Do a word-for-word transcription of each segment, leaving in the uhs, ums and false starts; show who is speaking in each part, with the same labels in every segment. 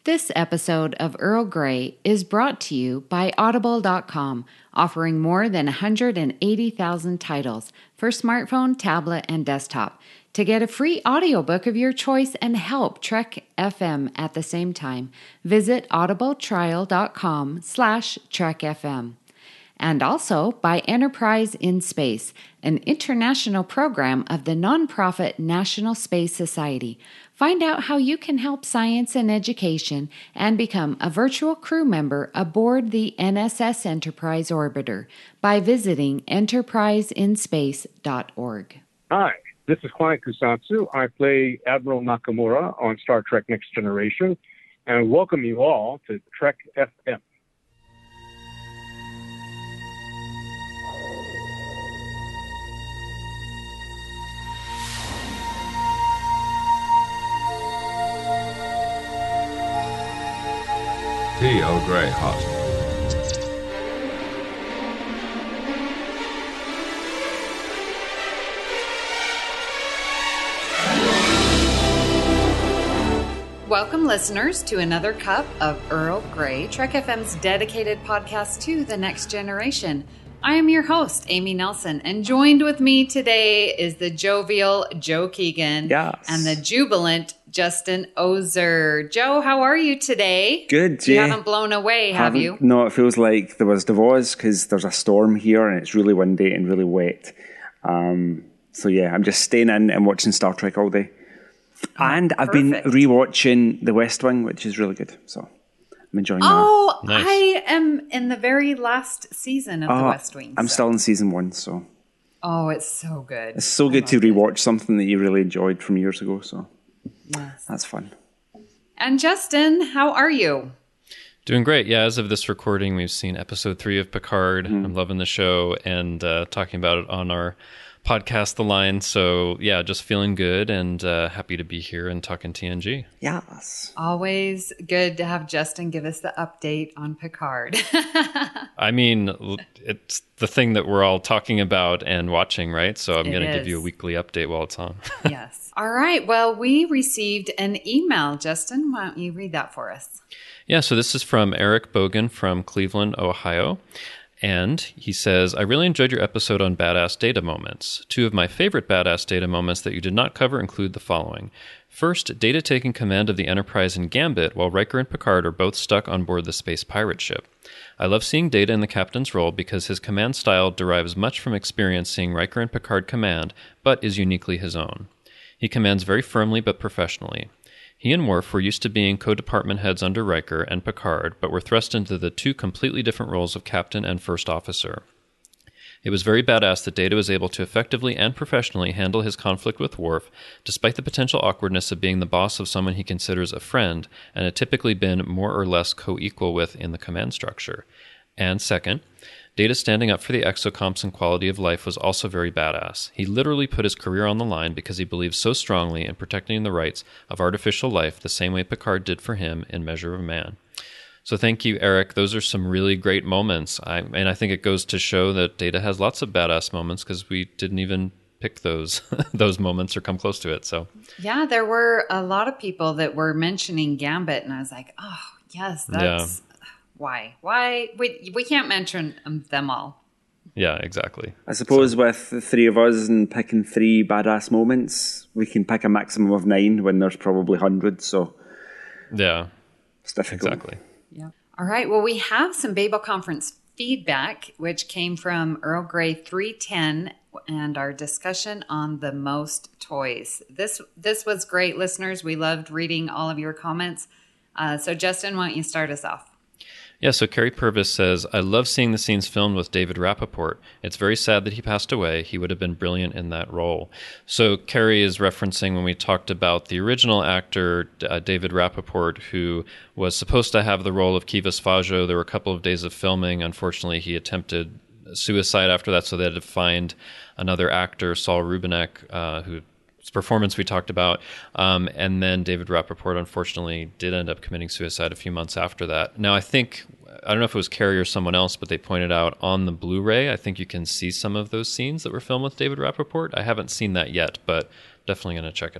Speaker 1: This episode of Earl Grey is brought to you by Audible dot com, offering more than one hundred eighty thousand titles for smartphone, tablet, and desktop. To get a free audiobook of your choice and help Trek F M at the same time, visit audibletrial.com slash trekfm. And also by Enterprise in Space, an international program of the nonprofit National Space Society. Find out how you can help science and education and become a virtual crew member aboard the N S S Enterprise Orbiter by visiting enterprise in space dot org.
Speaker 2: Hi, this is Klein Kusatsu. I play Admiral Nakamura on Star Trek Next Generation, and welcome you all to Trek F M.
Speaker 3: Tea Earl Grey hot.
Speaker 1: Welcome, listeners, to another cup of Earl Grey, Trek F M's dedicated podcast to the next generation. I am your host, Amy Nelson, and joined with me today is the jovial Joe Keegan
Speaker 4: yes.
Speaker 1: and the jubilant Justin Ozer. Joe, how are you today?
Speaker 4: Good,
Speaker 1: You
Speaker 4: yeah.
Speaker 1: haven't blown away, have
Speaker 4: Haven't-
Speaker 1: you?
Speaker 4: No, it feels like there was Davos because there's a storm here and it's really windy and really wet. Um, so yeah, I'm just staying in and watching Star Trek all day.
Speaker 1: Oh,
Speaker 4: and I've
Speaker 1: perfect.
Speaker 4: been rewatching The West Wing, which is really good. So I'm enjoying
Speaker 1: Oh,
Speaker 5: Nice.
Speaker 1: I am in the very last season of
Speaker 4: that.
Speaker 1: The
Speaker 4: Oh,
Speaker 1: West Wing.
Speaker 4: I'm
Speaker 1: so-
Speaker 4: still in season one, so
Speaker 1: Oh, it's so good.
Speaker 4: it's so
Speaker 1: I
Speaker 4: good to
Speaker 1: loved it.
Speaker 4: rewatch something that you really enjoyed from years ago. So
Speaker 1: Yes.
Speaker 4: that's fun.
Speaker 1: And Justin, how are you?
Speaker 5: Doing great. Yeah, as of this recording, we've seen episode three of Picard.
Speaker 4: Mm-hmm.
Speaker 5: I'm loving the show and uh, talking about it on our podcast, The Line. So yeah, just feeling good and uh, happy to be here and talking T N G.
Speaker 4: Yes.
Speaker 1: Always good to have Justin give us the update on Picard.
Speaker 5: I mean, l- it's the thing that we're all talking about and watching, right? So I'm
Speaker 1: It
Speaker 5: going to give
Speaker 1: is.
Speaker 5: you a weekly update while it's on.
Speaker 1: Yes. All right. Well, we received an email. Justin, why don't you read that for us?
Speaker 5: Yeah, so this is from Eric Bogan from Cleveland, Ohio. And he says, I really enjoyed your episode on badass data moments. Two of my favorite badass data moments that you did not cover include the following. First, Data taking command of the Enterprise in Gambit while Riker and Picard are both stuck on board the space pirate ship. I love seeing Data in the captain's role because his command style derives much from experience seeing Riker and Picard command, but is uniquely his own. He commands very firmly but professionally. He and Worf were used to being co-department heads under Riker and Picard, but were thrust into the two completely different roles of captain and first officer. It was very badass that Data was able to effectively and professionally handle his conflict with Worf, despite the potential awkwardness of being the boss of someone he considers a friend, and had typically been more or less co-equal with in the command structure. And second, Data standing up for the exocomps and quality of life was also very badass. He literally put his career on the line because he believes so strongly in protecting the rights of artificial life the same way Picard did for him in Measure of Man. So thank you, Eric. Those are some really great moments. I, and I think it goes to show that Data has lots of badass moments because we didn't even pick those those moments or come close to it. So
Speaker 1: Yeah, there were a lot of people that were mentioning Gambit, and I was like, oh, yes, that's why. Why? We, we can't mention um, them all.
Speaker 5: yeah, exactly.
Speaker 4: I suppose with the three of us and picking three badass moments, we can pick a maximum of nine when there's probably hundreds. So
Speaker 5: Yeah,
Speaker 4: it's difficult.
Speaker 5: exactly.
Speaker 1: Yeah. All right. Well, we have some Babel Conference feedback, which came from Earl Grey three ten and our discussion on the most toys. This this was great, listeners. We loved reading all of your comments. Uh, so, Justin, why don't you start us off?
Speaker 5: Yeah, so Carrie Purvis says, I love seeing the scenes filmed with David Rappaport. It's very sad that he passed away. He would have been brilliant in that role. So Carrie is referencing when we talked about the original actor, uh, David Rappaport, who was supposed to have the role of Kivas Fajo. There were a couple of days of filming. Unfortunately, he attempted suicide after that, so they had to find another actor, Saul Rubinek, uh, who performance we talked about. Um, and then David Rappaport, unfortunately, did end up committing suicide a few months after that. Now, I think, I don't know if it was Carrie or someone else, but they pointed out on the Blu-ray, I think you can see some of those scenes that were filmed with David Rappaport. I haven't seen that yet, but definitely going to check it out.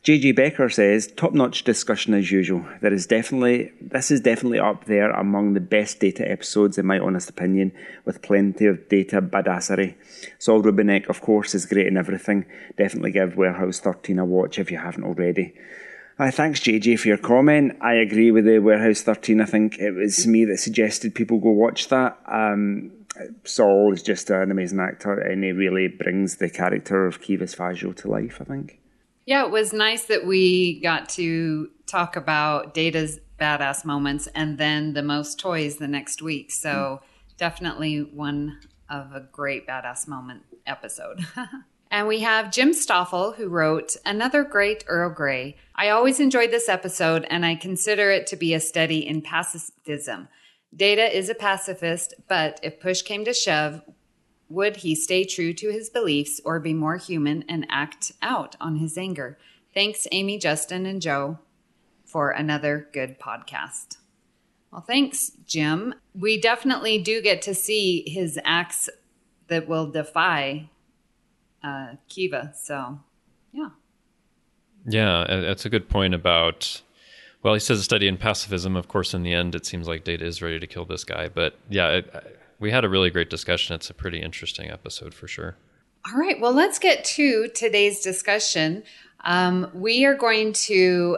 Speaker 4: J J Becker says, top-notch discussion as usual. There is definitely, this is definitely up there among the best Data episodes in my honest opinion, with plenty of Data badassery. Saul Rubinek, of course, is great in everything. Definitely give Warehouse thirteen a watch if you haven't already. Uh, thanks, J J, for your comment. I agree with the Warehouse thirteen. I think it was me that suggested people go watch that. Um, Saul is just an amazing actor, and he really brings the character of Kivas Faggio to life, I think.
Speaker 1: Yeah, it was nice that we got to talk about Data's badass moments and then the most toys the next week. So mm. definitely one of a great badass moment episode. And we have Jim Stoffel, who wrote, another great Earl Grey. I always enjoyed this episode, and I consider it to be a study in pacifism. Data is a pacifist, but if push came to shove, would he stay true to his beliefs or be more human and act out on his anger? Thanks, Amy, Justin, and Joe, for another good podcast. Well, thanks, Jim. We definitely do get to see his acts that will defy uh, Kiva. So, yeah. Yeah,
Speaker 5: that's a good point about, well, he says a study in pacifism. Of course, in the end, it seems like Data is ready to kill this guy. But yeah, it, we had a really great discussion. It's a pretty interesting episode for sure.
Speaker 1: All right. Well, let's get to today's discussion. Um, we are going to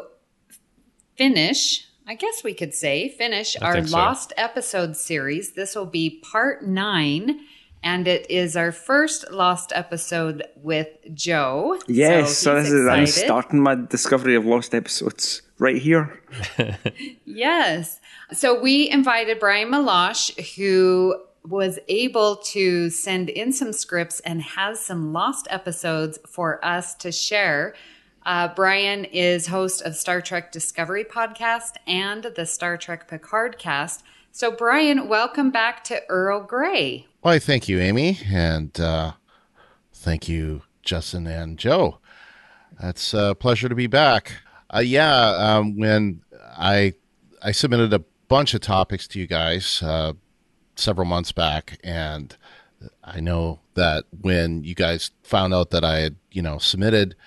Speaker 1: finish, I guess we could say, finish
Speaker 5: I
Speaker 1: our
Speaker 5: so.
Speaker 1: Lost episode series. This will be part nine, and it is our first Lost episode with Joe.
Speaker 4: Yes, so, so this is, I'm
Speaker 1: excited.
Speaker 4: starting my discovery of Lost episodes right here.
Speaker 1: Yes. So we invited Brian Malosh, who was able to send in some scripts and has some Lost episodes for us to share. Uh, Brian is host of Star Trek Discovery Podcast and the Star Trek Picard Cast. So, Brian, welcome back to Earl Grey.
Speaker 3: Why, thank you, Amy, and uh, thank you, Justin and Joe. It's a pleasure to be back. Uh, yeah, um, when I I submitted a bunch of topics to you guys uh, several months back, and I know that when you guys found out that I had, you know, submitted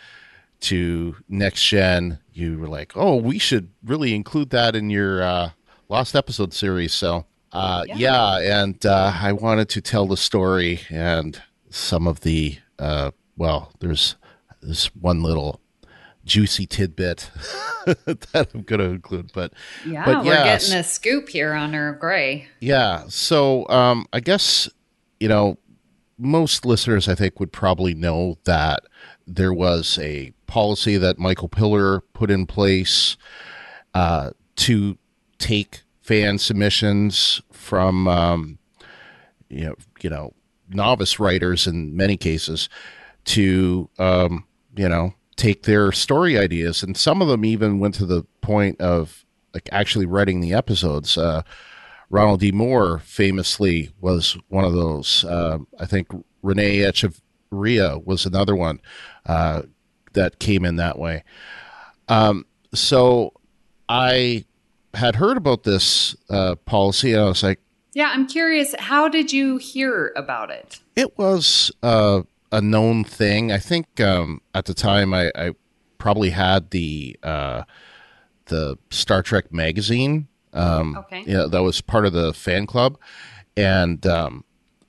Speaker 3: to Next Gen, you were like, "Oh, we should really include that in your uh, Lost episode series." So, uh, yeah. yeah, and uh, I wanted to tell the story and some of the uh, well, there's this one little juicy tidbit that I'm going to include, but
Speaker 1: yeah,
Speaker 3: but
Speaker 1: we're
Speaker 3: yeah,
Speaker 1: getting a scoop here on Earl Grey.
Speaker 3: Yeah, so um, I guess you know most listeners, I think, would probably know that there was a policy that Michael Piller put in place uh, to take fan submissions from um, you know you know novice writers in many cases to um, you know. take their story ideas, and some of them even went to the point of like actually writing the episodes. Uh, Ronald D. Moore famously was one of those. Uh, I think Renee Echeverria was another one uh, that came in that way. Um, so I had heard about this uh, policy, and I was like,
Speaker 1: yeah, I'm curious, how did you hear about it?
Speaker 3: It was uh, a known thing. I think um, at the time I, I probably had the uh, the Star Trek magazine. Um, okay. Yeah, that was part of the fan club, and um,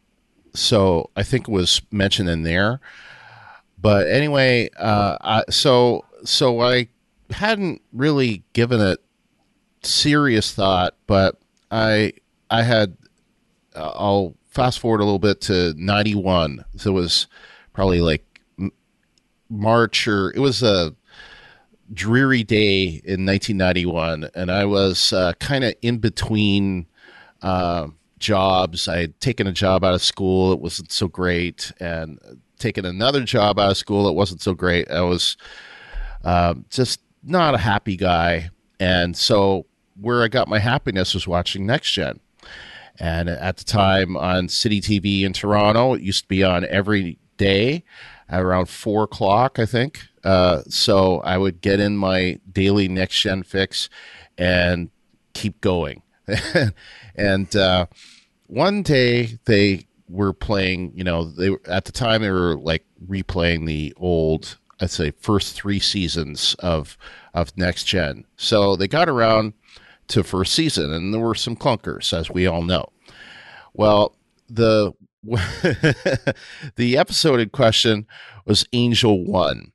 Speaker 3: so I think it was mentioned in there. But anyway, uh, I, so so I hadn't really given it serious thought, but I I had uh, I'll fast forward a little bit to ninety-one. So it was probably like March, or it was a dreary day in nineteen ninety-one, and I was uh, kind of in between uh, jobs. I had taken a job out of school. It wasn't so great, and taken another job out of school. It wasn't so great. I was um, just not a happy guy. And so where I got my happiness was watching Next Gen. And at the time on City T V in Toronto, it used to be on every day at around four o'clock, I think. Uh, so I would get in my daily Next Gen fix and keep going. and uh, one day they were playing, you know, they at the time they were like replaying the old I'd say first three seasons of of Next Gen. So they got around to first season, and there were some clunkers, as we all know. Well, the the episode in question was Angel One.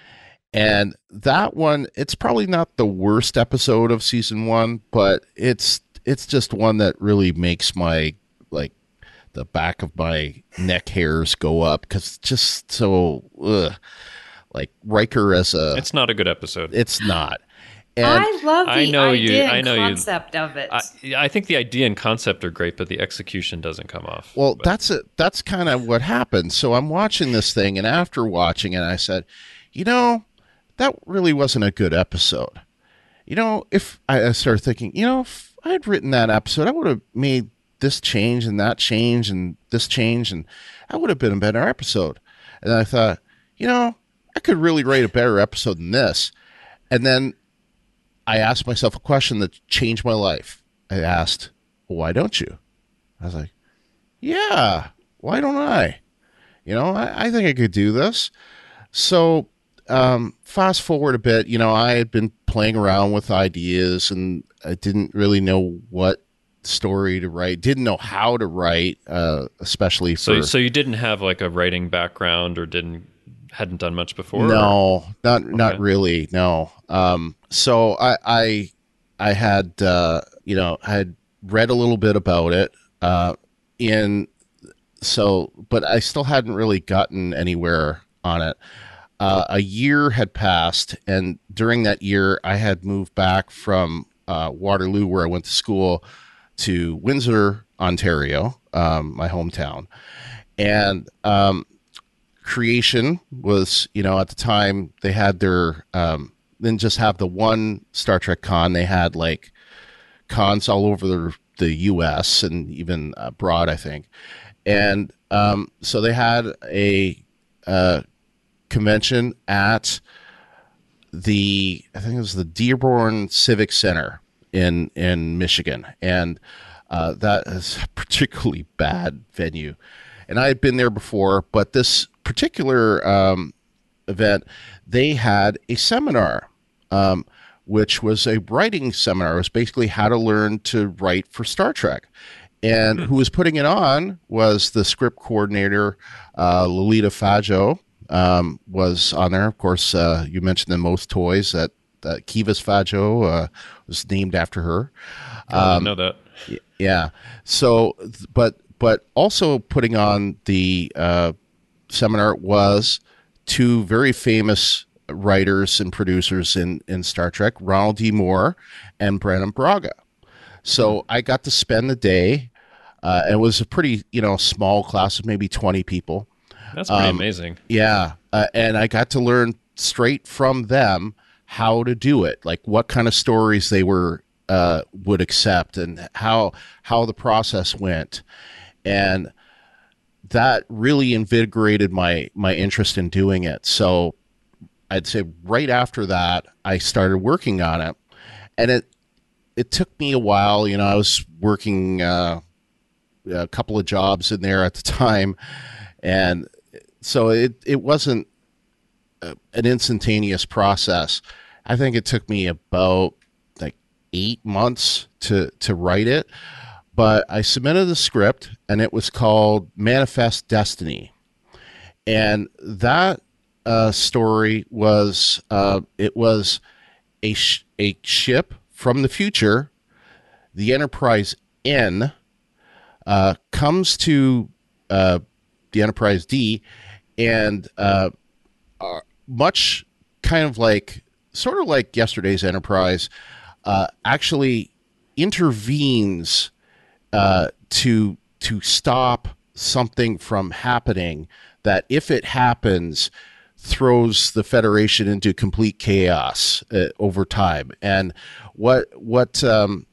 Speaker 3: And that one, it's probably not the worst episode of season one, but it's it's just one that really makes my, like, the back of my neck hairs go up, because it's just so, ugh. Like, Riker as a...
Speaker 5: It's not a good episode.
Speaker 3: It's not. And
Speaker 1: I love the
Speaker 5: I know
Speaker 1: idea
Speaker 5: you, I
Speaker 1: and
Speaker 5: know
Speaker 1: concept
Speaker 5: you,
Speaker 1: of it.
Speaker 5: I, I think the idea and concept are great, but the execution doesn't come off.
Speaker 3: Well,
Speaker 5: but.
Speaker 3: that's it. That's kind of what happened. So I'm watching this thing, and after watching it, I said, you know, that really wasn't a good episode. You know, if I started thinking, you know, if I had written that episode, I would have made this change and that change and this change, and that would have been a better episode. And I thought, you know, I could really write a better episode than this. And then I asked myself a question that changed my life. I asked, well, why don't you? I was like, yeah, why don't I? You know, I, I think I could do this. So um, fast forward a bit, you know, I had been playing around with ideas, and I didn't really know what story to write, didn't know how to write, uh, especially for...
Speaker 5: So, so you didn't have like a writing background, or didn't... hadn't done much before?
Speaker 3: No,
Speaker 5: or?
Speaker 3: not
Speaker 5: okay.
Speaker 3: not really. No. Um, so I I I had uh, you know I had read a little bit about it. Uh, in so, but I still hadn't really gotten anywhere on it. Uh, a year had passed, and during that year, I had moved back from uh, Waterloo, where I went to school, to Windsor, Ontario, um, my hometown, and um, Creation was, you know, at the time they had their, um, didn't just have the one Star Trek con, they had like cons all over the, the U S and even abroad, I think. And um, so they had a uh, convention at the, I think it was the Dearborn Civic Center in, in Michigan. And uh, that is a particularly bad venue. And I had been there before, but this particular um, event, they had a seminar, um, which was a writing seminar. It was basically how to learn to write for Star Trek. And who was putting it on was the script coordinator, uh, Lolita Fajo, um, was on there. Of course, uh, you mentioned the most toys, that, that Kivas Fajo uh, was named after her.
Speaker 5: Um, I didn't know that.
Speaker 3: Yeah. So, but but also putting on the uh, seminar was two very famous writers and producers in, in Star Trek, Ronald D. Moore and Brannon Braga. So I got to spend the day. Uh, it was a pretty, you know, small class of maybe twenty people.
Speaker 5: That's pretty
Speaker 3: um,
Speaker 5: amazing.
Speaker 3: Yeah. Uh, and I got to learn straight from them how to do it, like what kind of stories they were uh, would accept, and how how the process went. And that really invigorated my my interest in doing it. So I'd say right after that, I started working on it. And it it took me a while. You know, I was working uh, a couple of jobs in there at the time. And so it, it wasn't a, an instantaneous process. I think it took me about like eight months to, to write it. But I submitted the script, and it was called Manifest Destiny. And that uh, story was, uh, it was a, sh- a ship from the future, the Enterprise N, uh, comes to uh, the Enterprise D, and uh, uh, much kind of like, sort of like yesterday's Enterprise, uh, actually intervenes Uh, to to stop something from happening that, if it happens, throws the Federation into complete chaos uh, over time. And what what um,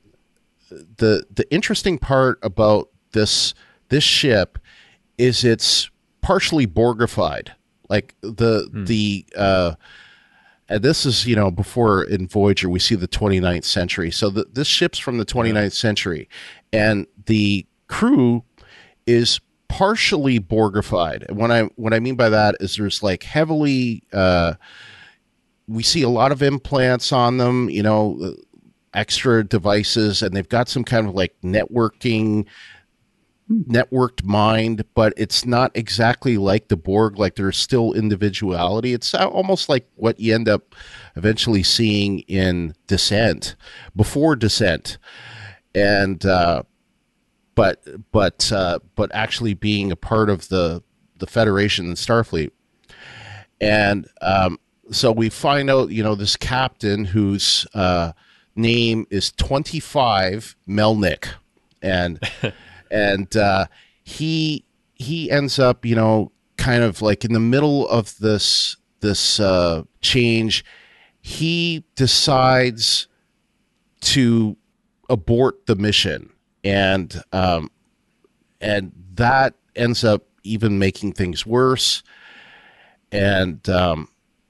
Speaker 3: the the interesting part about this this ship is it's partially Borgified. Like the hmm. the uh, and this is, you know, before in Voyager we see the twenty-ninth century. So the, this ship's from the twenty-ninth yeah. century. And the crew is partially Borgified. When I what I mean by that is there's like heavily uh, we see a lot of implants on them, you know, extra devices, and they've got some kind of like networking networked mind, but it's not exactly like the Borg. Like there's still individuality. It's almost like what you end up eventually seeing in Descent, before Descent, and uh, but but uh, but actually being a part of the the Federation and Starfleet. And um, so we find out, you know, this captain whose uh, name is twenty-five Melnick, and and uh, he he ends up, you know, kind of like in the middle of this this uh, change. He decides to abort the mission, and um, and that ends up even making things worse. And um,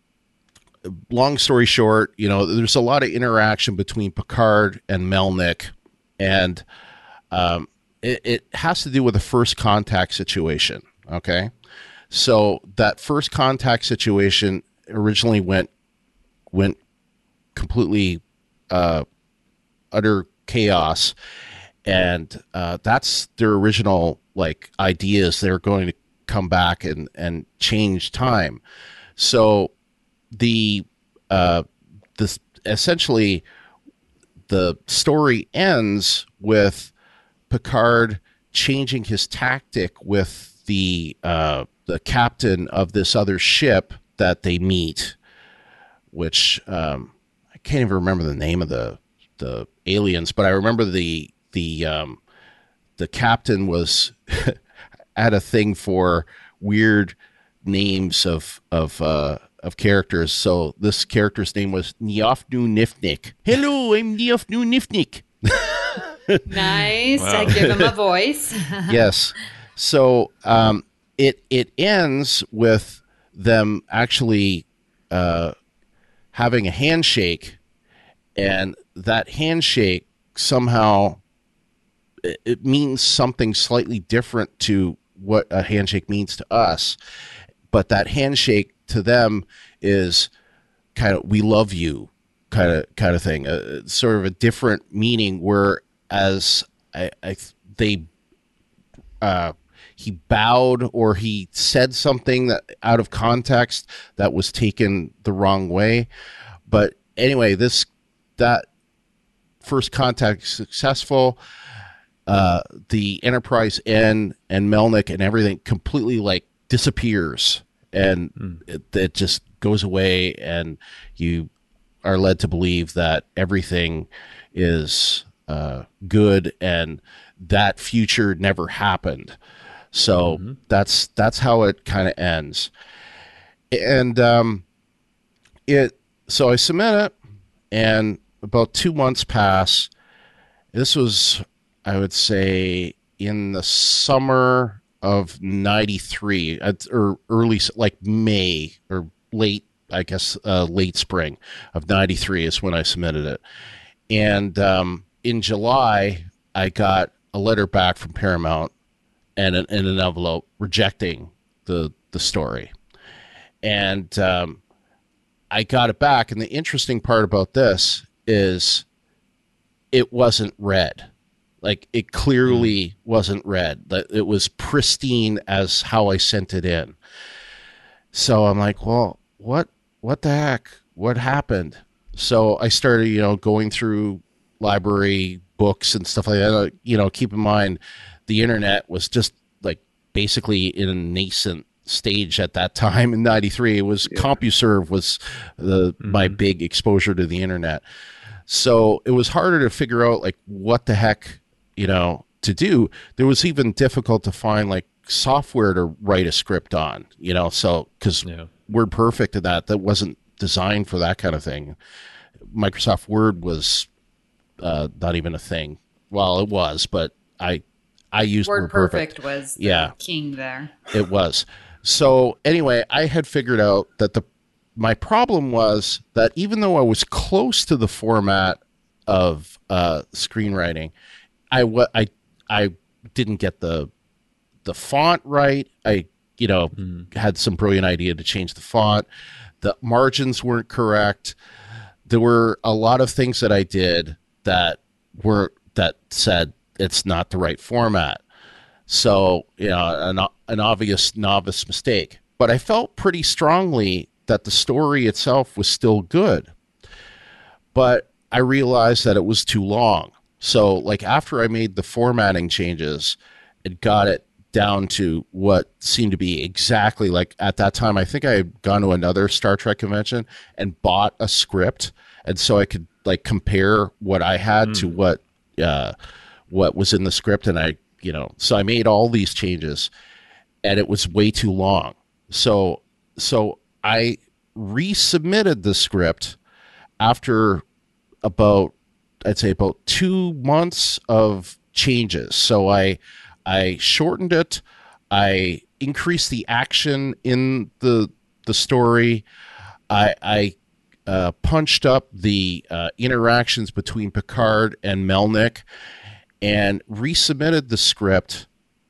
Speaker 3: long story short, you know, there's a lot of interaction between Picard and Melnick, and um, it, it has to do with the first contact situation. Okay, so that first contact situation originally went went completely uh, utter chaos, and uh, that's their original like ideas. They're going to come back and and change time. So the uh, this essentially the story ends with Picard changing his tactic with the uh, the captain of this other ship that they meet, which um, I can't even remember the name of the the aliens, but I remember the the um, the captain was had a thing for weird names of of uh, of characters. So this character's name was Niafnu Nifnik. Hello, I'm Niafnu Nifnik.
Speaker 1: Nice.
Speaker 5: Wow.
Speaker 1: I give him a voice.
Speaker 3: Yes. So um, it it ends with them actually uh, having a handshake, and that handshake somehow it, it means something slightly different to what a handshake means to us. But that handshake to them is kind of "we love you" kind of kind of thing, uh, sort of a different meaning. Whereas I, I they uh, he bowed or he said something that out of context that was taken the wrong way. But anyway, this that first contact is successful. Uh, the Enterprise N and Melnick and everything completely like disappears, and mm. it, it just goes away, and you are led to believe that everything is uh, good and that future never happened. So mm-hmm. that's that's how it kind of ends. And um, it so I submit it, and about two months pass. This was, I would say, in the summer of ninety-three, or early, like May or late, I guess, uh, late spring of ninety-three is when I submitted it. And um, in July, I got a letter back from Paramount and an, and an envelope rejecting the the story. And um, I got it back. And the interesting part about this is it wasn't read. Like, it clearly wasn't read. It was pristine as how I sent it in. So I'm like, well, what what the heck? What happened? So I started, you know, going through library books and stuff like that. You know, keep in mind, the internet was just like basically in a nascent stage at that time in ninety-three. It was yeah. CompuServe was the mm-hmm. my big exposure to the internet. So it was harder to figure out like what the heck, you know, to do. There was even difficult to find like software to write a script on, you know, so because yeah. WordPerfect and that, that wasn't designed for that kind of thing. Microsoft Word was uh, not even a thing. Well, it was, but I I used
Speaker 1: WordPerfect.
Speaker 3: WordPerfect
Speaker 1: was the
Speaker 3: yeah.
Speaker 1: king there.
Speaker 3: It was. So anyway, I had figured out that the my problem was that even though I was close to the format of uh, screenwriting, I, w- I, I didn't get the the font right. I, you know, mm. had some brilliant idea to change the font. The margins weren't correct. There were a lot of things that I did that were that said it's not the right format. So, you know, an, an obvious novice mistake. But I felt pretty strongly that the story itself was still good. But I realized that it was too long. So, like, after I made the formatting changes, it got it down to what seemed to be exactly like at that time. I think I had gone to another Star Trek convention and bought a script. And so I could, like, compare what I had mm. to what uh, what was in the script. And I, you know, so I made all these changes, and it was way too long. So, so I resubmitted the script after about, I'd say about two months of changes. So I, I shortened it. I increased the action in the, the story. I, I uh, punched up the uh, interactions between Picard and Melnick, and resubmitted the script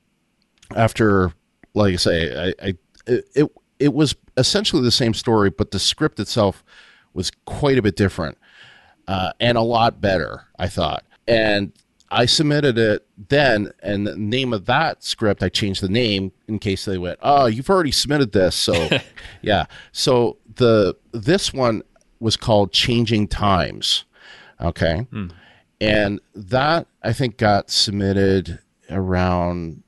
Speaker 3: after, like I say, I, I it it was essentially the same story, but the script itself was quite a bit different uh, and a lot better, I thought. And I submitted it then, and the name of that script, I changed the name in case they went, oh, you've already submitted this. So, yeah. So the this one was called Changing Times. Okay. Hmm. And that, I think, got submitted around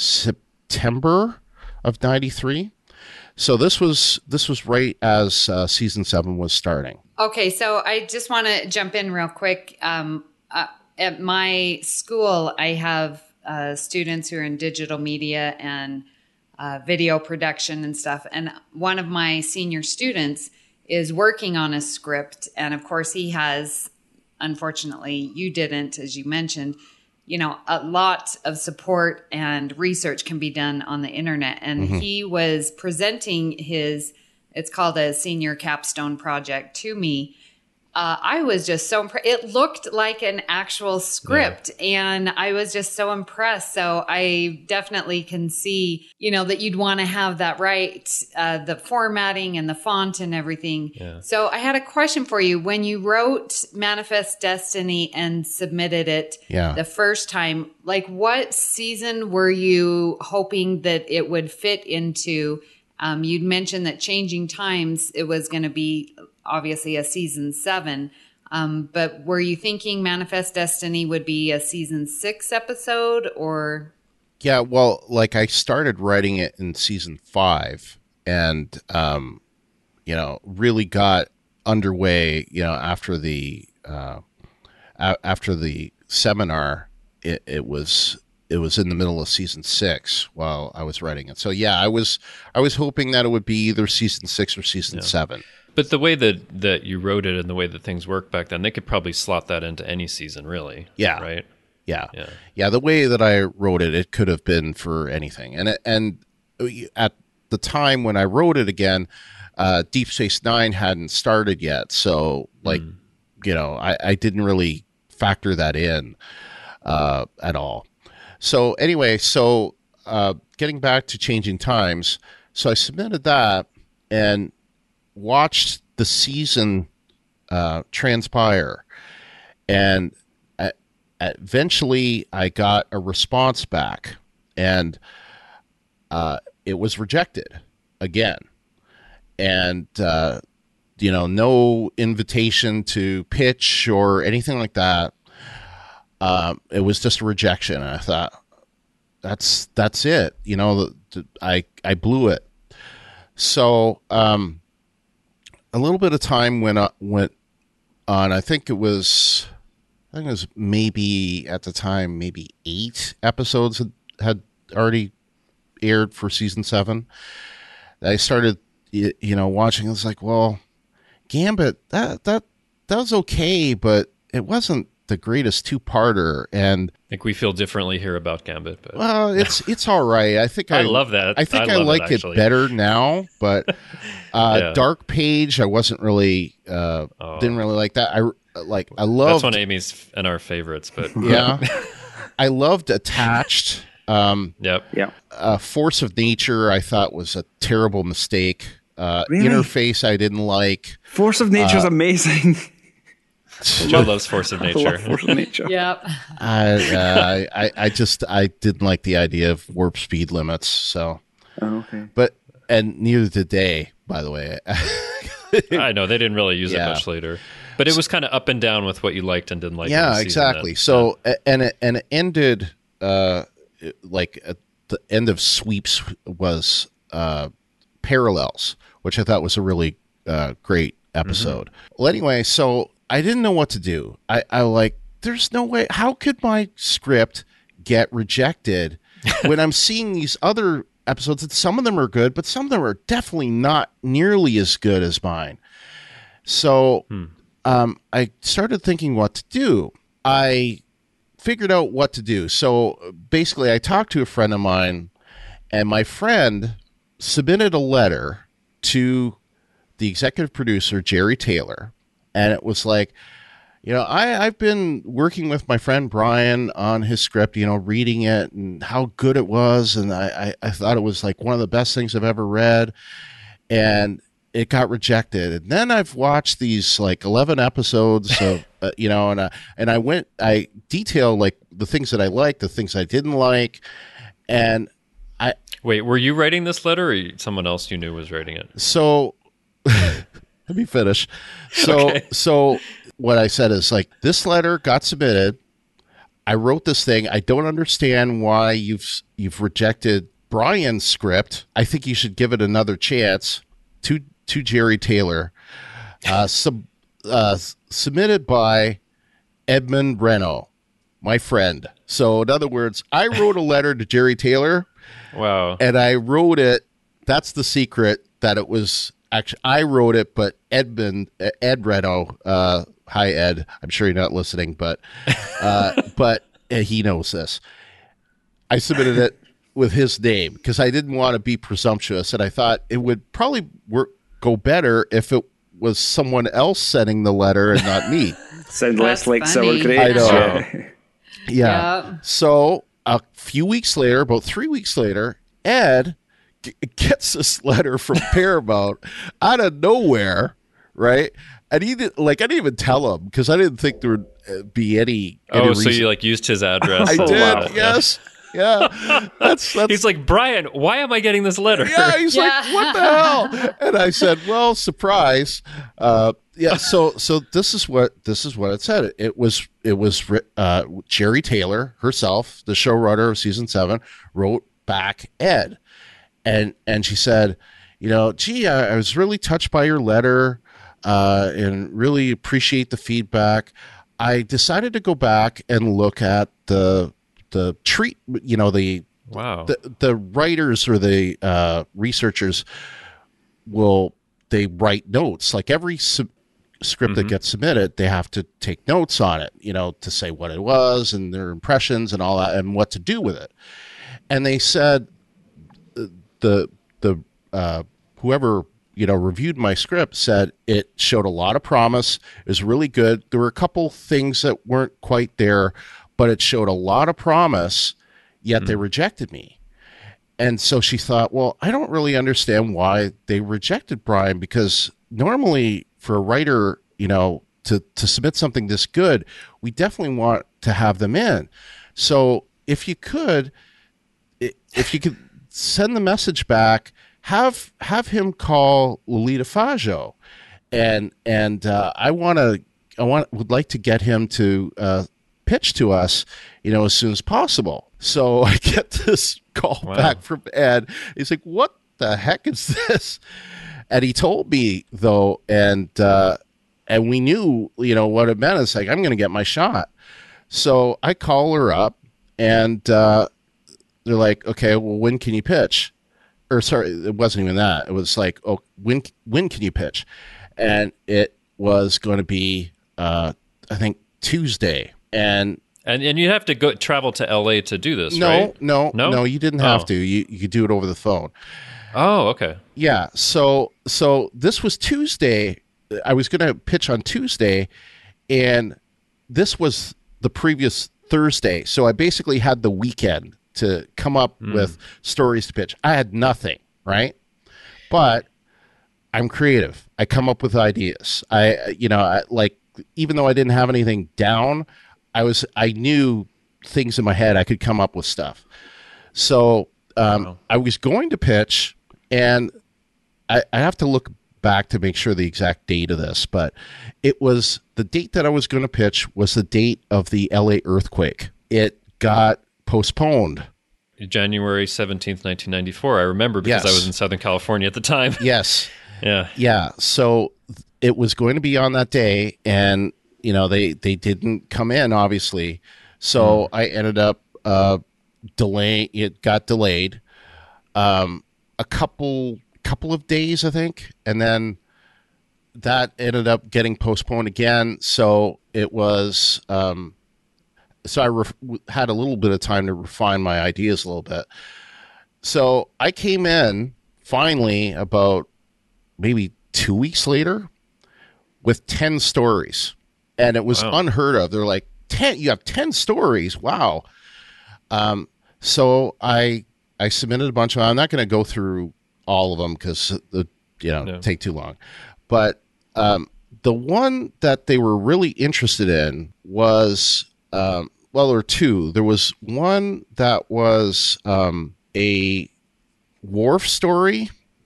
Speaker 3: September of ninety-three. So this was this was right as uh, season seven was starting.
Speaker 1: Okay, so I just want to jump in real quick. Um, uh, at my school, I have uh, students who are in digital media and uh, video production and stuff. And one of my senior students is working on a script. And of course, he has... Unfortunately, you didn't, as you mentioned, you know, a lot of support and research can be done on the internet. And mm-hmm. he was presenting his, it's called a senior capstone project to me. Uh, I was just so impressed. It looked like an actual script yeah. and I was just so impressed. So I definitely can see, you know, that you'd want to have that right, uh, the formatting and the font and everything. Yeah. So I had a question for you. When you wrote Manifest Destiny and submitted it yeah. the first time, like what season were you hoping that it would fit into? Um, you'd mentioned that Changing Times, it was going to be obviously a season seven. Um, but were you thinking Manifest Destiny would be a season six episode or?
Speaker 3: Yeah, well, like I started writing it in season five and, um, you know, really got underway, you know, after the, uh, a- after the seminar, it, it was, it was in the middle of season six while I was writing it. So yeah, I was, I was hoping that it would be either season six or season yeah. seven.
Speaker 5: But the way that, that you wrote it and the way that things worked back then, they could probably slot that into any season, really.
Speaker 3: Yeah.
Speaker 5: Right?
Speaker 3: Yeah. Yeah. Yeah. The way that I wrote it, it could have been for anything. And and at the time when I wrote it again, uh, Deep Space Nine hadn't started yet. So, like, mm. you know, I, I didn't really factor that in uh, at all. So, anyway, so uh, getting back to Changing Times, so I submitted that and watched the season uh, transpire, and at, eventually I got a response back, and uh, it was rejected again, and uh, you know, no invitation to pitch or anything like that. Um, it was just a rejection, and I thought, that's that's it. You know, the, the, I I blew it. So. Um, A little bit of time went uh, went on. I think it was, I think it was maybe at the time maybe eight episodes had, had already aired for season seven. I started, you, you know, watching. I was like, well, Gambit that that that was okay, but it wasn't the greatest two-parter. And
Speaker 5: I think we feel differently here about Gambit. But
Speaker 3: well, it's it's all right. I think I,
Speaker 5: I love that.
Speaker 3: I think I,
Speaker 5: I
Speaker 3: like
Speaker 5: it,
Speaker 3: it better now. But uh,
Speaker 5: yeah.
Speaker 3: Dark Page, I wasn't really uh, oh. didn't really like that. I like I loved
Speaker 5: that's one of Amy's and our favorites. But
Speaker 3: yeah, I loved Attached. Um,
Speaker 5: yep.
Speaker 4: Yeah.
Speaker 3: Uh, Force of Nature, I thought was a terrible mistake. Uh,
Speaker 4: really?
Speaker 3: Interface, I didn't like.
Speaker 4: Force of Nature is
Speaker 3: uh,
Speaker 4: amazing.
Speaker 5: Joe loves Force of Nature.
Speaker 4: I love Force of Nature.
Speaker 1: Yep.
Speaker 3: I, uh, I I just I didn't like the idea of warp speed limits. So,
Speaker 4: oh, okay.
Speaker 3: But and neither did they, by the way.
Speaker 5: I know they didn't really use
Speaker 3: yeah.
Speaker 5: it much later, but it was kind of up and down with what you liked and didn't like.
Speaker 3: Yeah, exactly. That, so yeah. and it, and it ended uh, like at the end of Sweeps was uh, Parallels, which I thought was a really uh, great episode. Mm-hmm. Well, anyway, so. I didn't know what to do. I, I like, there's no way. How could my script get rejected when I'm seeing these other episodes? That some of them are good, but some of them are definitely not nearly as good as mine. So hmm. um, I started thinking what to do. I figured out what to do. So basically, I talked to a friend of mine, and my friend submitted a letter to the executive producer, Jerry Taylor. And it was like, you know, I, I've been working with my friend Brian on his script, you know, reading it and how good it was. And I, I, I thought it was like one of the best things I've ever read. And it got rejected. And then I've watched these like eleven episodes of, uh, you know, and I, and I went, I detailed like the things that I liked, the things I didn't like. And I.
Speaker 5: Wait, were you writing this letter or someone else you knew was writing it?
Speaker 3: So. Let me finish. So, okay. so what I said is like, this letter got submitted. I wrote this thing. I don't understand why you've you've rejected Brian's script. I think you should give it another chance. To to Jerry Taylor, uh, sub, uh, submitted by Edmund Reno, my friend. So, in other words, I wrote a letter to Jerry Taylor.
Speaker 5: Wow.
Speaker 3: And I wrote it. That's the secret, that it was. Actually, I wrote it, but Edmund, Ed Reno, uh, hi Ed, I'm sure you're not listening, but uh, but uh, he knows this. I submitted it with his name because I didn't want to be presumptuous, and I thought it would probably work go better if it was someone else sending the letter and not me.
Speaker 4: Sound less like sour grapes.
Speaker 3: I know.
Speaker 4: Yeah.
Speaker 3: yeah. yeah. So a few weeks later, about three weeks later, Ed gets this letter from Paramount out of nowhere, right? And he did, like I didn't even tell him because I didn't think there would be any. any
Speaker 5: oh,
Speaker 3: reason.
Speaker 5: So you like used his address?
Speaker 3: I
Speaker 5: did.
Speaker 3: Wow. Yes. Yeah. That's, that's.
Speaker 5: He's like, Brian, why am I getting this letter?
Speaker 3: Yeah. He's yeah. like, what the hell? And I said, well, surprise. Uh, yeah. So so this is what this is what it said. It was it was uh, Jerry Taylor herself, the showrunner of season seven, wrote back Ed. And and she said, you know, gee, I, I was really touched by your letter uh, and really appreciate the feedback. I decided to go back and look at the the treat, you know, the
Speaker 5: wow
Speaker 3: the, the writers or the uh, researchers will they write notes like every sub- script mm-hmm. that gets submitted. They have to take notes on it, you know, to say what it was and their impressions and all that and what to do with it. And they said. The the uh, whoever you know reviewed my script said it showed a lot of promise. It was really good. There were a couple things that weren't quite there, but it showed a lot of promise. Yet mm. they rejected me, and so she thought, well, I don't really understand why they rejected Brian because normally for a writer, you know, to to submit something this good, we definitely want to have them in. So if you could, if you could. Send the message back. Have have him call Lolita Faggio, and and uh, I want to I want would like to get him to uh, pitch to us, you know, as soon as possible. So I get this call wow. back from Ed. He's like, "What the heck is this?" And he told me though, and uh, and we knew, you know, what it meant. It's like I'm going to get my shot. So I call her up and. Uh, They're like, okay, well, when can you pitch? Or sorry, it wasn't even that. It was like, oh, when when can you pitch? And it was going to be, uh, I think, Tuesday. And
Speaker 5: and and you have to go travel to L A to do this,
Speaker 3: no,
Speaker 5: right?
Speaker 3: No, no, no, you didn't have
Speaker 5: oh.
Speaker 3: to. You you could do it over the phone.
Speaker 5: Oh, okay.
Speaker 3: Yeah. So so this was Tuesday. I was going to pitch on Tuesday, and this was the previous Thursday. So I basically had the weekend to come up mm. with stories to pitch. I had nothing, right? But I'm creative. I come up with ideas. I, you know, I, like, even though I didn't have anything down, I was, I knew things in my head. I could come up with stuff. So um, wow. I was going to pitch, and I, I have to look back to make sure the exact date of this, but it was the date that I was going to pitch was the date of the L A earthquake. It got postponed.
Speaker 5: January seventeenth, nineteen ninety-four. I remember because yes. I was in Southern California at the time.
Speaker 3: Yes.
Speaker 5: Yeah.
Speaker 3: Yeah. So it was going to be on that day, and, you know, they, they didn't come in, obviously. So mm. I ended up uh, delaying, it got delayed um, a couple couple of days, I think. And then that ended up getting postponed again. So it was, um, so I ref- had a little bit of time to refine my ideas a little bit. So I came in finally about maybe two weeks later with ten stories, and it was wow. unheard of. They're like, ten, you have ten stories. Wow. Um, so I, I submitted a bunch of, I'm not going to go through all of them because the, you know, no. take too long, but, um, the one that they were really interested in was, um, well, there were two. There was one that was, um, a Worf story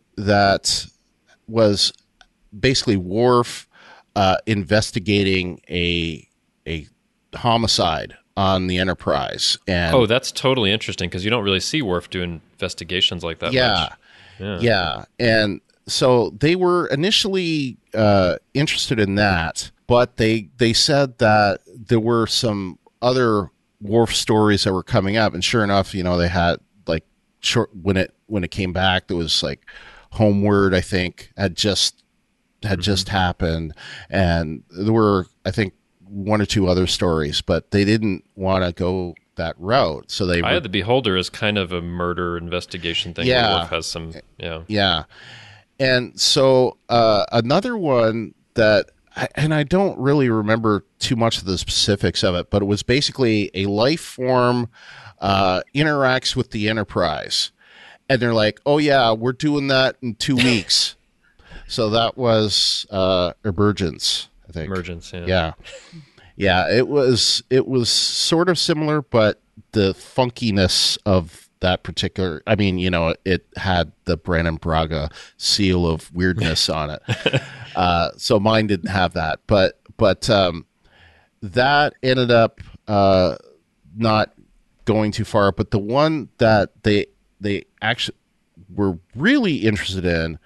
Speaker 3: that was basically Worf uh, investigating a a homicide on the Enterprise. And
Speaker 5: oh, that's totally interesting because you don't really see Worf doing investigations like that
Speaker 3: yeah,
Speaker 5: much. Yeah,
Speaker 3: yeah. And so they were initially uh, interested in that, but they they said that there were some other Worf stories that were coming up, and sure enough, you know, they had like short when it when it came back, there was like Homeward, I think, had just had mm-hmm. just happened, and there were, I think, one or two other stories, but they didn't want to go that route. So they
Speaker 5: Eye of the Beholder is kind of a murder investigation thing.
Speaker 3: Yeah,
Speaker 5: where Worf has some, yeah,
Speaker 3: yeah, and so uh, another one that, and I don't really remember too much of the specifics of it, but it was basically a life form uh, interacts with the Enterprise. And they're like, oh, yeah, we're doing that in two weeks. So that was uh, Emergence, I think.
Speaker 5: Emergence, yeah.
Speaker 3: Yeah. Yeah, it was, it was sort of similar, but the funkiness of that particular, I mean, you know, it had the Brannon Braga seal of weirdness on it. Uh, so mine didn't have that. But, but um, that ended up uh, not going too far. But the one that they, they actually were really interested in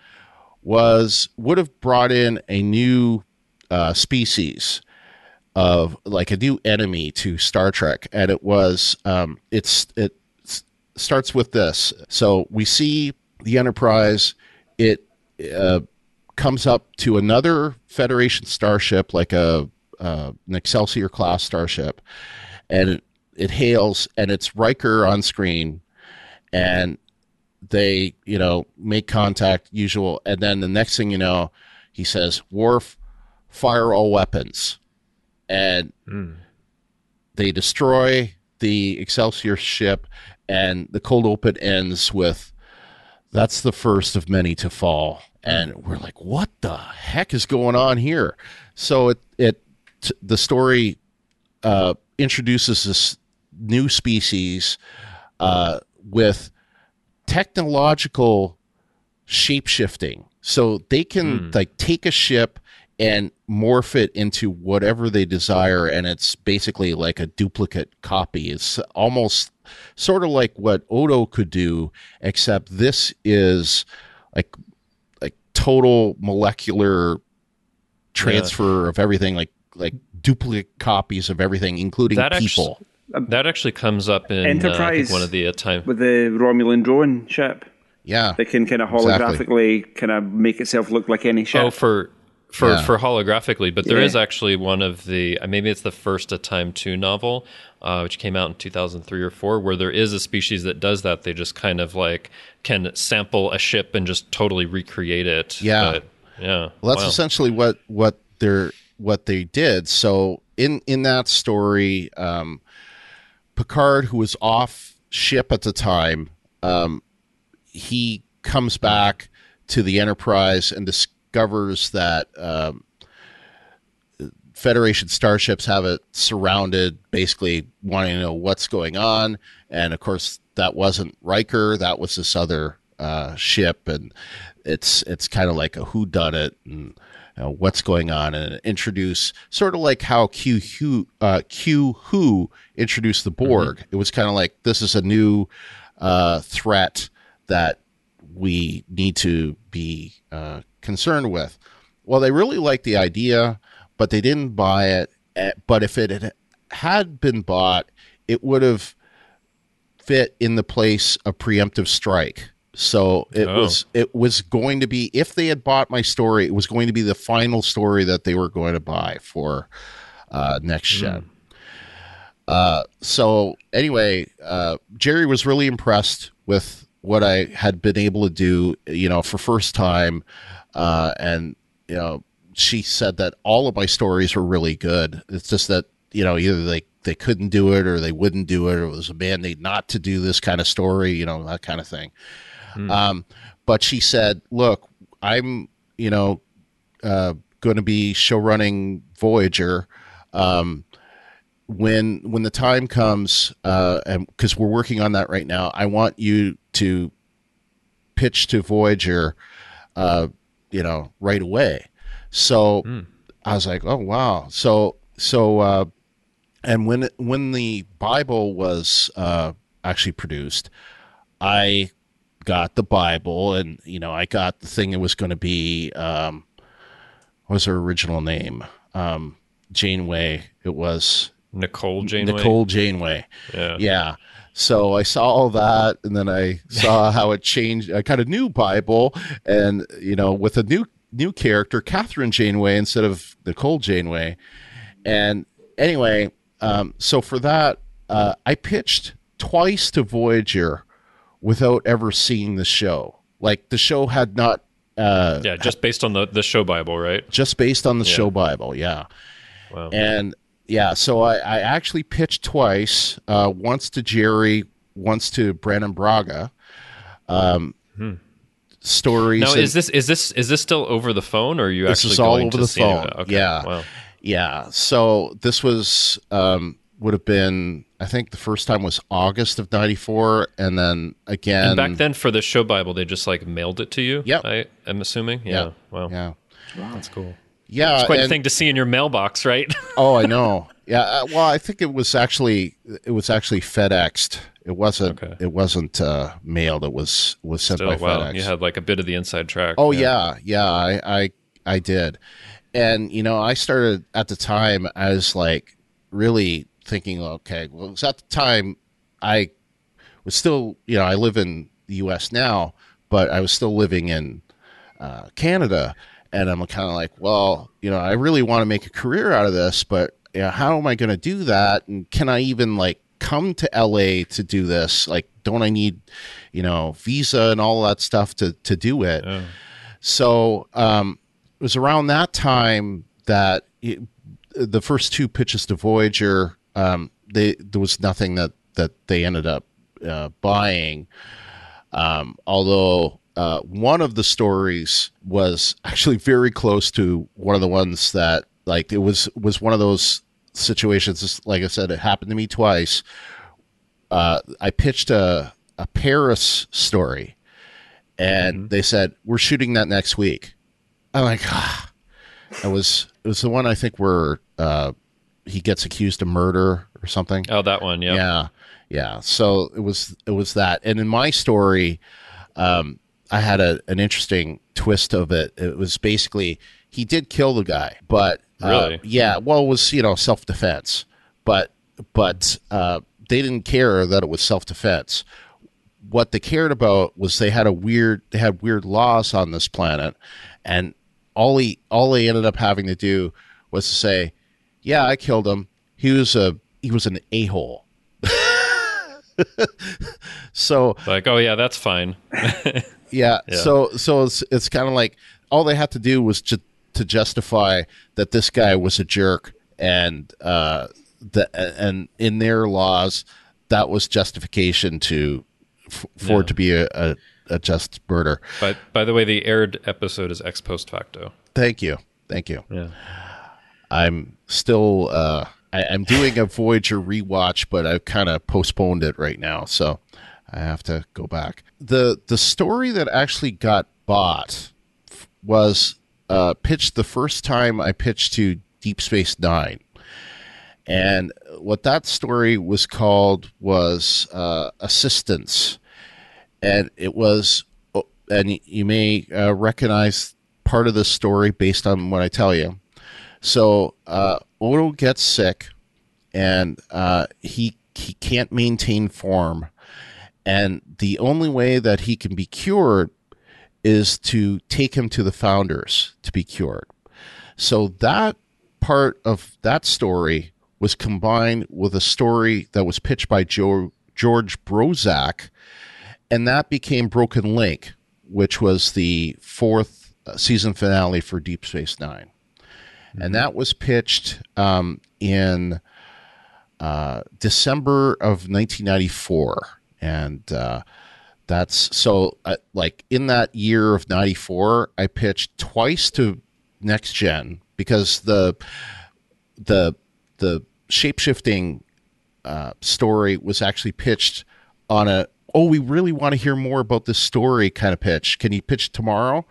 Speaker 3: was would have brought in a new uh, species of like a new enemy to Star Trek, and it was um, it's it starts with this. So we see the Enterprise. It uh, comes up to another Federation starship, like a uh, an Excelsior class starship, and it, it hails, and it's Riker on screen. And they, you know, make contact, usual. And then the next thing you know, he says, Worf, fire all weapons. And mm. they destroy the Excelsior ship, and the cold open ends with, that's the first of many to fall. And we're like, what the heck is going on here? So it, it the story uh, introduces this new species uh, with technological shape-shifting. So they can mm. like take a ship and morph it into whatever they desire, and it's basically like a duplicate copy. It's almost sort of like what Odo could do, except this is like like total molecular transfer yeah. of everything, like like duplicate copies of everything, including
Speaker 5: that
Speaker 3: people.
Speaker 5: Actually, that actually comes up in
Speaker 4: Enterprise,
Speaker 5: uh, one of the uh, time
Speaker 4: with the Romulan drone ship.
Speaker 3: Yeah,
Speaker 4: they can kind of holographically
Speaker 3: exactly.
Speaker 4: kind of make itself look like any ship.
Speaker 5: Oh, for for
Speaker 3: yeah.
Speaker 5: for holographically, but there
Speaker 4: yeah.
Speaker 5: is actually one of the maybe it's the first A Time two novel, uh, which came out in two thousand three or four, where there is a species that does that. They just kind of like can sample a ship and just totally recreate it.
Speaker 3: Yeah,
Speaker 5: but, yeah.
Speaker 3: Well, that's
Speaker 5: wow.
Speaker 3: essentially what what they're what they did. So in in that story, um, Picard, who was off ship at the time, um, he comes back to the Enterprise and discovers that um, Federation starships have it surrounded, basically wanting to know what's going on. And of course, that wasn't Riker. That was this other uh, ship, and it's it's kind of like a whodunit and you know, what's going on, and introduce sort of like how Q Who uh, Q Who introduced the Borg. Mm-hmm. It was kind of like, this is a new uh, threat that we need to be uh, concerned with. Well, they really liked the idea, but they didn't buy it. But if it had, had been bought, it would have fit in the place of Preemptive Strike. So it oh. was it was going to be, if they had bought my story, it was going to be the final story that they were going to buy for uh, Next Gen. Mm. Uh, so anyway, uh, Jerry was really impressed with what I had been able to do, you know, for first time. Uh, and, you know, she said that all of my stories were really good. It's just that, you know, either they, they couldn't do it or they wouldn't do it, or it was a mandate not to do this kind of story, you know, that kind of thing. Hmm. Um, but she said, look, I'm, you know, uh, going to be show running Voyager. Um, when, when the time comes, uh, and cause we're working on that right now, I want you to pitch to Voyager, uh, you know, right away. So mm. I was like, oh, wow. So, so, uh, and when, when the Bible was, uh, actually produced, I got the Bible, and, you know, I got the thing. It was going to be, um, what was her original name? Um, Janeway. It was
Speaker 5: Nicole Janeway.
Speaker 3: Nicole Janeway.
Speaker 5: Yeah.
Speaker 3: Yeah. So I saw all that, and then I saw how it changed. I got a new Bible, and, you know, with a new new character, Catherine Janeway instead of Nicole Janeway. And anyway, um, so for that, uh, I pitched twice to Voyager without ever seeing the show. Like, the show had not... Uh,
Speaker 5: yeah, just based on the, the show Bible, right?
Speaker 3: Just based on the yeah. show Bible, yeah.
Speaker 5: Wow.
Speaker 3: And... yeah, so I, I actually pitched twice, uh, once to Jerry, once to Brandon Braga. Um, hmm. Stories.
Speaker 5: Now,
Speaker 3: and,
Speaker 5: is this is this is this still over the phone, or are you
Speaker 3: this
Speaker 5: actually
Speaker 3: is all
Speaker 5: going
Speaker 3: over
Speaker 5: to
Speaker 3: the
Speaker 5: see
Speaker 3: phone?
Speaker 5: it? Okay.
Speaker 3: Yeah,
Speaker 5: wow.
Speaker 3: yeah. So this was um, would have been, I think the first time was August of ninety-four, and then again.
Speaker 5: And back then, for the show Bible, they just like mailed it to you.
Speaker 3: Yep.
Speaker 5: I am assuming. Yeah.
Speaker 3: Yep.
Speaker 5: Wow.
Speaker 3: Yeah.
Speaker 5: Wow. That's cool.
Speaker 3: Yeah,
Speaker 5: it's quite
Speaker 3: and,
Speaker 5: a thing to see in your mailbox, right?
Speaker 3: Oh, I know. Yeah, uh, well, I think it was actually it was actually FedExed. It wasn't. Okay. It wasn't uh, mailed. It was was sent
Speaker 5: Still,
Speaker 3: by
Speaker 5: wow,
Speaker 3: FedEx.
Speaker 5: You had like a bit of the inside track.
Speaker 3: Oh yeah, yeah. yeah I, I I did, and you know, I started at the time. I was like really thinking, okay, well, it was at the time I was still, you know, I live in the U S now, but I was still living in uh, Canada. And I'm kind of like, well, you know, I really want to make a career out of this, but you know, how am I going to do that? And can I even like come to L A to do this? Like, don't I need, you know, visa and all that stuff to, to do it? Oh. So um, it was around that time that it, the first two pitches to Voyager, um, they, there was nothing that, that they ended up uh, buying. Um, although, Uh, one of the stories was actually very close to one of the ones that, like, it was was one of those situations. Like I said, it happened to me twice. Uh, I pitched a a Paris story, and mm-hmm. they said, we're shooting that next week. I'm like, ah. It was it was the one, I think, where uh, he gets accused of murder or something.
Speaker 5: Oh, that one, yeah,
Speaker 3: yeah, yeah. So it was it was that, and in my story, um, I had a an interesting twist of it. It was basically, he did kill the guy, but uh,
Speaker 5: really,
Speaker 3: yeah, well, it was, you know, self defense, but but uh, they didn't care that it was self defense. What they cared about was they had a weird they had weird laws on this planet, and all he all they ended up having to do was to say, yeah, I killed him. He was a he was an a-hole. So
Speaker 5: like, oh yeah, that's fine.
Speaker 3: yeah, yeah. So so it's it's kind of like all they had to do was to to justify that this guy was a jerk, and uh, the and in their laws, that was justification to f- for yeah. it to be a, a, a just murder.
Speaker 5: But by the way, the aired episode is ex post facto.
Speaker 3: Thank you, thank you.
Speaker 5: Yeah,
Speaker 3: I'm still uh, I, I'm doing a Voyager rewatch, but I've kind of postponed it right now, so I have to go back. the The story that actually got bought was uh, pitched the first time I pitched to Deep Space Nine. And what that story was called was uh, Assistance. And it was, and you may uh, recognize part of the story based on what I tell you. So uh, Odo gets sick, and uh, he he can't maintain form. And the only way that he can be cured is to take him to the Founders to be cured. So that part of that story was combined with a story that was pitched by Joe, George Brozak, and that became Broken Link, which was the fourth season finale for Deep Space Nine. Mm-hmm. And that was pitched um, in uh, December of nineteen ninety-four. And uh, that's so uh, like in that year of ninety-four, I pitched twice to Next Gen because the the the shape-shifting uh, story was actually pitched on a, oh, we really want to hear more about this story kind of pitch. Can you pitch tomorrow?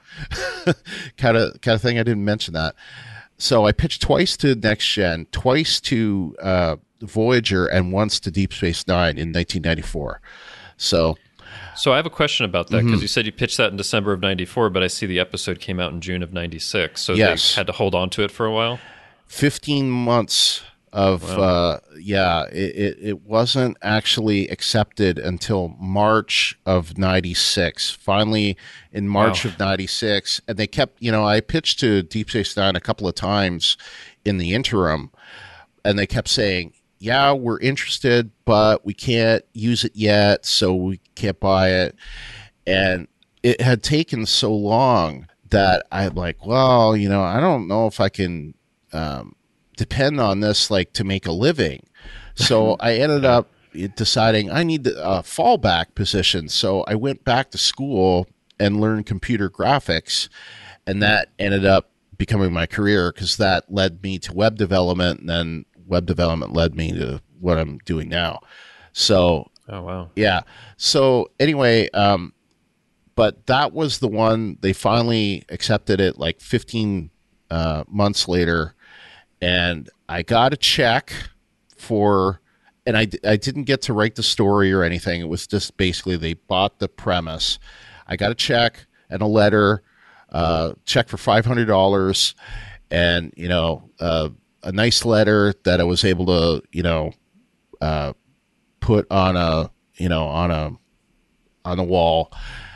Speaker 3: kind of kind of thing. I didn't mention that. So I pitched twice to Next Gen, twice to uh, Voyager, and once to Deep Space Nine in nineteen ninety-four. So...
Speaker 5: So I have a question about that, because mm-hmm. you said you pitched that in December of ninety-four, but I see the episode came out in June of ninety-six. So yes. They had to hold on to it for a while?
Speaker 3: fifteen months of, wow. uh, yeah, it, it, it wasn't actually accepted until March of ninety-six. Finally, in March wow. of ninety-six. And they kept, you know, I pitched to Deep Space Nine a couple of times in the interim, and they kept saying, yeah, we're interested, but we can't use it yet, so we can't buy it. And it had taken so long that I'm like, well, you know, I don't know if I can um, depend on this like to make a living. So I ended up deciding I need a fallback position. So I went back to school and learned computer graphics, and that ended up becoming my career because that led me to web development, and then web development led me to what I'm doing now. So,
Speaker 5: oh, wow.
Speaker 3: Yeah. So anyway, um, but that was the one, they finally accepted it like fifteen uh, months later. And I got a check for, and I, I didn't get to write the story or anything. It was just basically they bought the premise. I got a check and a letter, uh, check for five hundred dollars, and, you know, uh, a nice letter that I was able to, you know, uh, put on a, you know, on a, on the wall.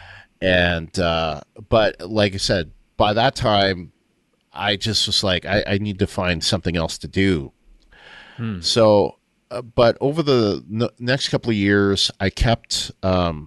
Speaker 3: And, uh, but like I said, by that time, I just was like, I, I need to find something else to do. Hmm. So, uh, but over the n- next couple of years, I kept, um,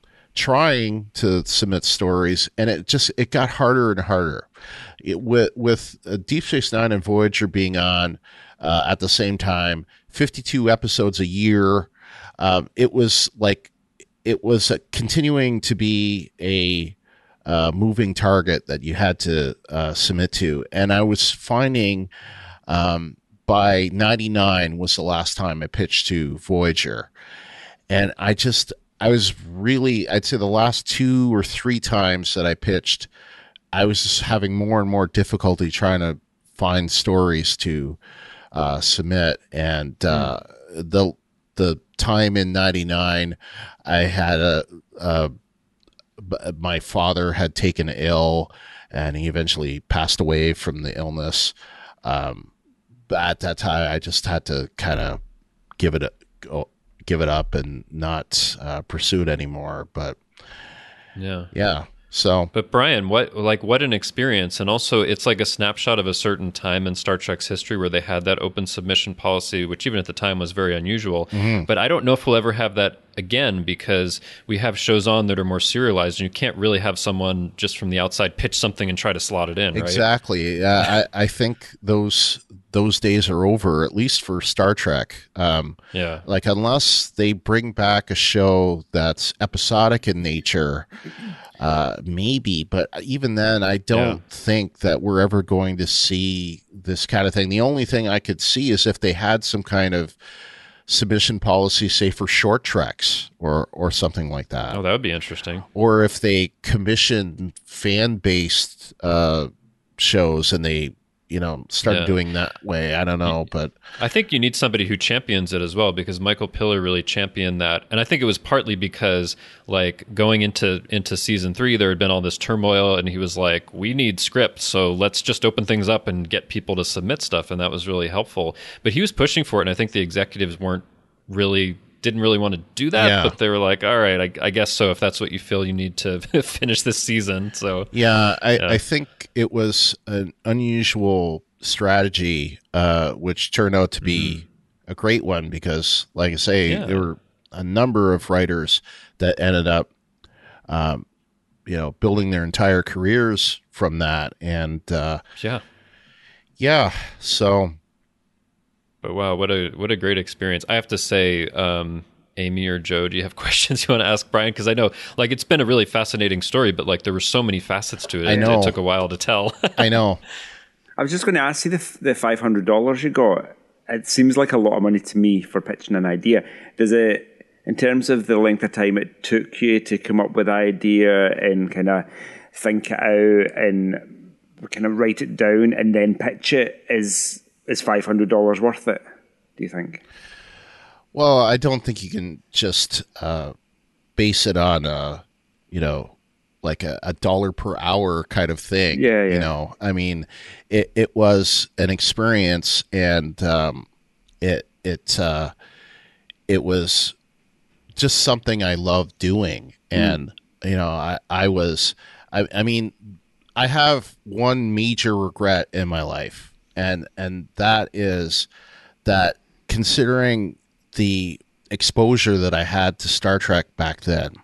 Speaker 3: trying to submit stories, and it just, it got harder and harder. It, with with uh, Deep Space Nine and Voyager being on uh, at the same time, fifty-two episodes a year, um, it was like, it was uh, continuing to be a uh, moving target that you had to uh, submit to. And I was finding um, by ninety-nine was the last time I pitched to Voyager. And I just, I was really, I'd say the last two or three times that I pitched, I was just having more and more difficulty trying to find stories to uh, submit. And uh, mm. the the time in ninety-nine, I had a, a my father had taken ill, and he eventually passed away from the illness. Um, but at that time, I just had to kind of give it a, go, give it up and not uh, pursue it anymore. But
Speaker 5: yeah,
Speaker 3: yeah. So,
Speaker 5: but Brian, what like what an experience, and also it's like a snapshot of a certain time in Star Trek's history where they had that open submission policy, which even at the time was very unusual. Mm-hmm. But I don't know if we'll ever have that again, because we have shows on that are more serialized, and you can't really have someone just from the outside pitch something and try to slot it in. Right?
Speaker 3: Exactly. Yeah, I, I think those those days are over, at least for Star Trek. Um,
Speaker 5: yeah.
Speaker 3: Like, unless they bring back a show that's episodic in nature, uh, maybe. But even then, I don't yeah. think that we're ever going to see this kind of thing. The only thing I could see is if they had some kind of submission policy, say for short treks or or something like that.
Speaker 5: Oh, that would be interesting.
Speaker 3: Or if they commission fan-based uh, shows and they, you know, start yeah. doing that way. I don't know, but
Speaker 5: I think you need somebody who champions it as well, because Michael Piller really championed that. And I think it was partly because, like, going into into season three, there had been all this turmoil, and he was like, we need scripts, so let's just open things up and get people to submit stuff. And that was really helpful. But he was pushing for it, and I think the executives weren't really didn't really want to do that, yeah. but they were like, all right, I, I guess so, if that's what you feel you need to finish this season. So
Speaker 3: yeah, I, yeah. I think it was an unusual strategy, uh, which turned out to be mm-hmm. a great one, because, like I say, yeah. there were a number of writers that ended up, um, you know, building their entire careers from that. And uh,
Speaker 5: yeah,
Speaker 3: yeah, so...
Speaker 5: But wow, what a what a great experience. I have to say, um, Amy or Joe, do you have questions you want to ask Brian? Because I know, like, it's been a really fascinating story, but, like, there were so many facets to it.
Speaker 3: I know.
Speaker 5: It took a while to tell.
Speaker 3: I know.
Speaker 4: I was just going to ask you, the, the five hundred dollars you got, it seems like a lot of money to me for pitching an idea. Does it, in terms of the length of time it took you to come up with the idea and kind of think it out and kind of write it down and then pitch it, is... Is five hundred dollars worth it, do you think?
Speaker 3: Well, I don't think you can just uh, base it on, a, you know, like a, a dollar per hour kind of thing.
Speaker 4: Yeah, yeah.
Speaker 3: You know, I mean, it, it was an experience, and um, it it uh, it was just something I loved doing. And, mm. you know, I, I was, I, I mean, I have one major regret in my life. And and that is that, considering the exposure that I had to Star Trek back then,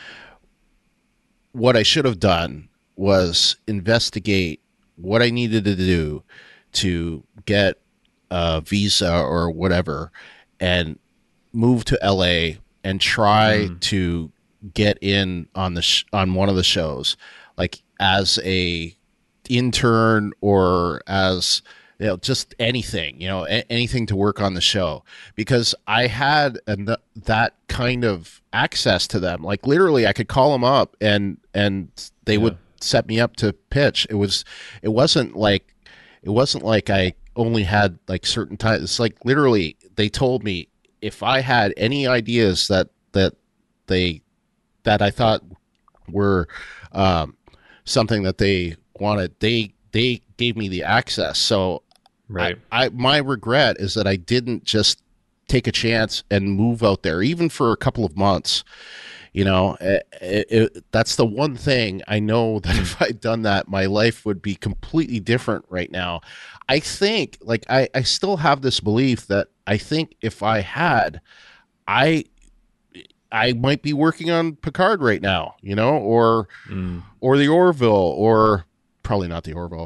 Speaker 3: what I should have done was investigate what I needed to do to get a visa or whatever and move to L A and try mm. to get in on the sh- on one of the shows, like as a intern or as... You know, just anything, you know, a- anything to work on the show, because I had an, that kind of access to them. Like, literally, I could call them up and and they yeah. would set me up to pitch. It was, it wasn't like, it wasn't like I only had like certain times. It's like, literally, they told me if I had any ideas that that they that I thought were um, something that they wanted, they they gave me the access. So.
Speaker 5: Right.
Speaker 3: I, I my regret is that I didn't just take a chance and move out there, even for a couple of months. You know, it, it, that's the one thing I know that if I'd done that, my life would be completely different right now. I think, like, I, I still have this belief that I think if I had, I I might be working on Picard right now, you know, or mm. or the Orville, or probably not the Orville.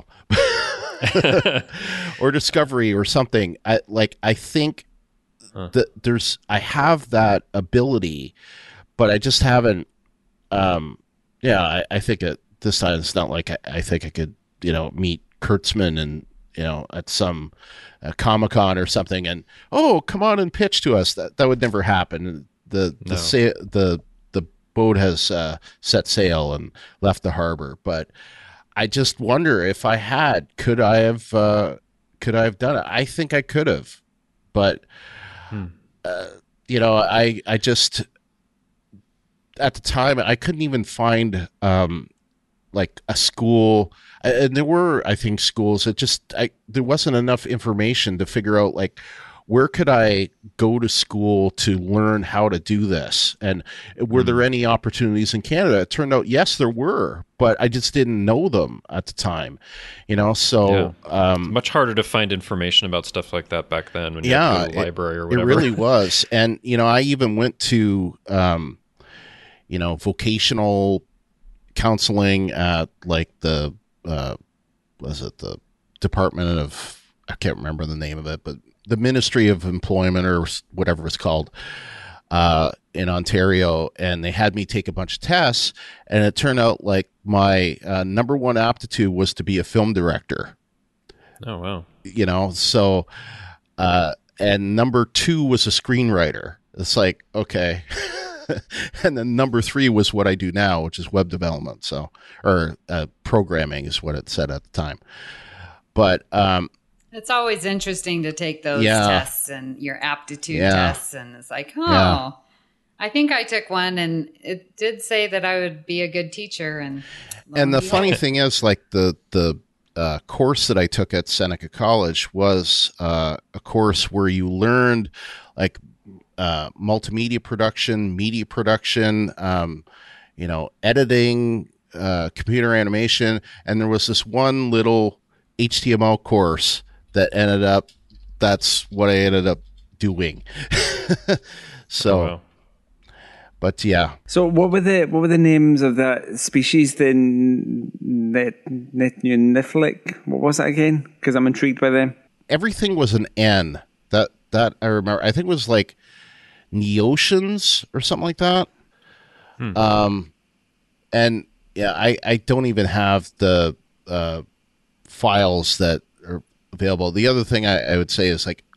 Speaker 3: or Discovery or something. I, like, I think huh. that there's, I have that ability, but I just haven't, um, yeah, I, I think at this time, it's not like I, I think I could, you know, meet Kurtzman and, you know, at some uh, Comic-Con or something and, oh, come on and pitch to us. That, that would never happen. The, the, no. sa- the, the boat has uh, set sail and left the harbor, but I just wonder if I had, could I have, uh, could I have done it? I think I could have, but, hmm. uh, you know, I, I just, at the time, I couldn't even find, um, like a school, and there were, I think, schools that just, I, there wasn't enough information to figure out, like, where could I go to school to learn how to do this? And were there any opportunities in Canada? It turned out, yes, there were, but I just didn't know them at the time, you know? So,
Speaker 5: yeah.
Speaker 3: um,
Speaker 5: it's much harder to find information about stuff like that back then when you
Speaker 3: yeah,
Speaker 5: had to go to the library or whatever.
Speaker 3: It really was. And, you know, I even went to, um, you know, vocational counseling at like the, uh, was it the Department of I can't remember the name of it, but the Ministry of Employment or whatever it's called uh, in Ontario, and they had me take a bunch of tests, and it turned out like my uh, number one aptitude was to be a film director.
Speaker 5: Oh, wow.
Speaker 3: You know, so, uh, and number two was a screenwriter. It's like, okay. And then number three was what I do now, which is web development. So, or uh, programming is what it said at the time. But um,
Speaker 1: it's always interesting to take those
Speaker 3: yeah.
Speaker 1: tests and your aptitude
Speaker 3: yeah.
Speaker 1: tests. And it's like, oh,
Speaker 3: yeah.
Speaker 1: I think I took one and it did say that I would be a good teacher. And
Speaker 3: and the funny thing is, like the, the uh, course that I took at Seneca College was uh, a course where you learned like uh, multimedia production, media production, um, you know, editing, uh, computer animation. And there was this one little H T M L course that ended up, that's what I ended up doing. So,
Speaker 5: oh, wow.
Speaker 3: But yeah.
Speaker 4: So what were the what were the names of that species? The net netniflic. What was that again? Because I'm intrigued by them.
Speaker 3: Everything was an N. That that I remember. I think it was like Neoceans or something like that. Hmm. Um, and yeah, I I don't even have the uh, files that are available. The other thing I, I would say is like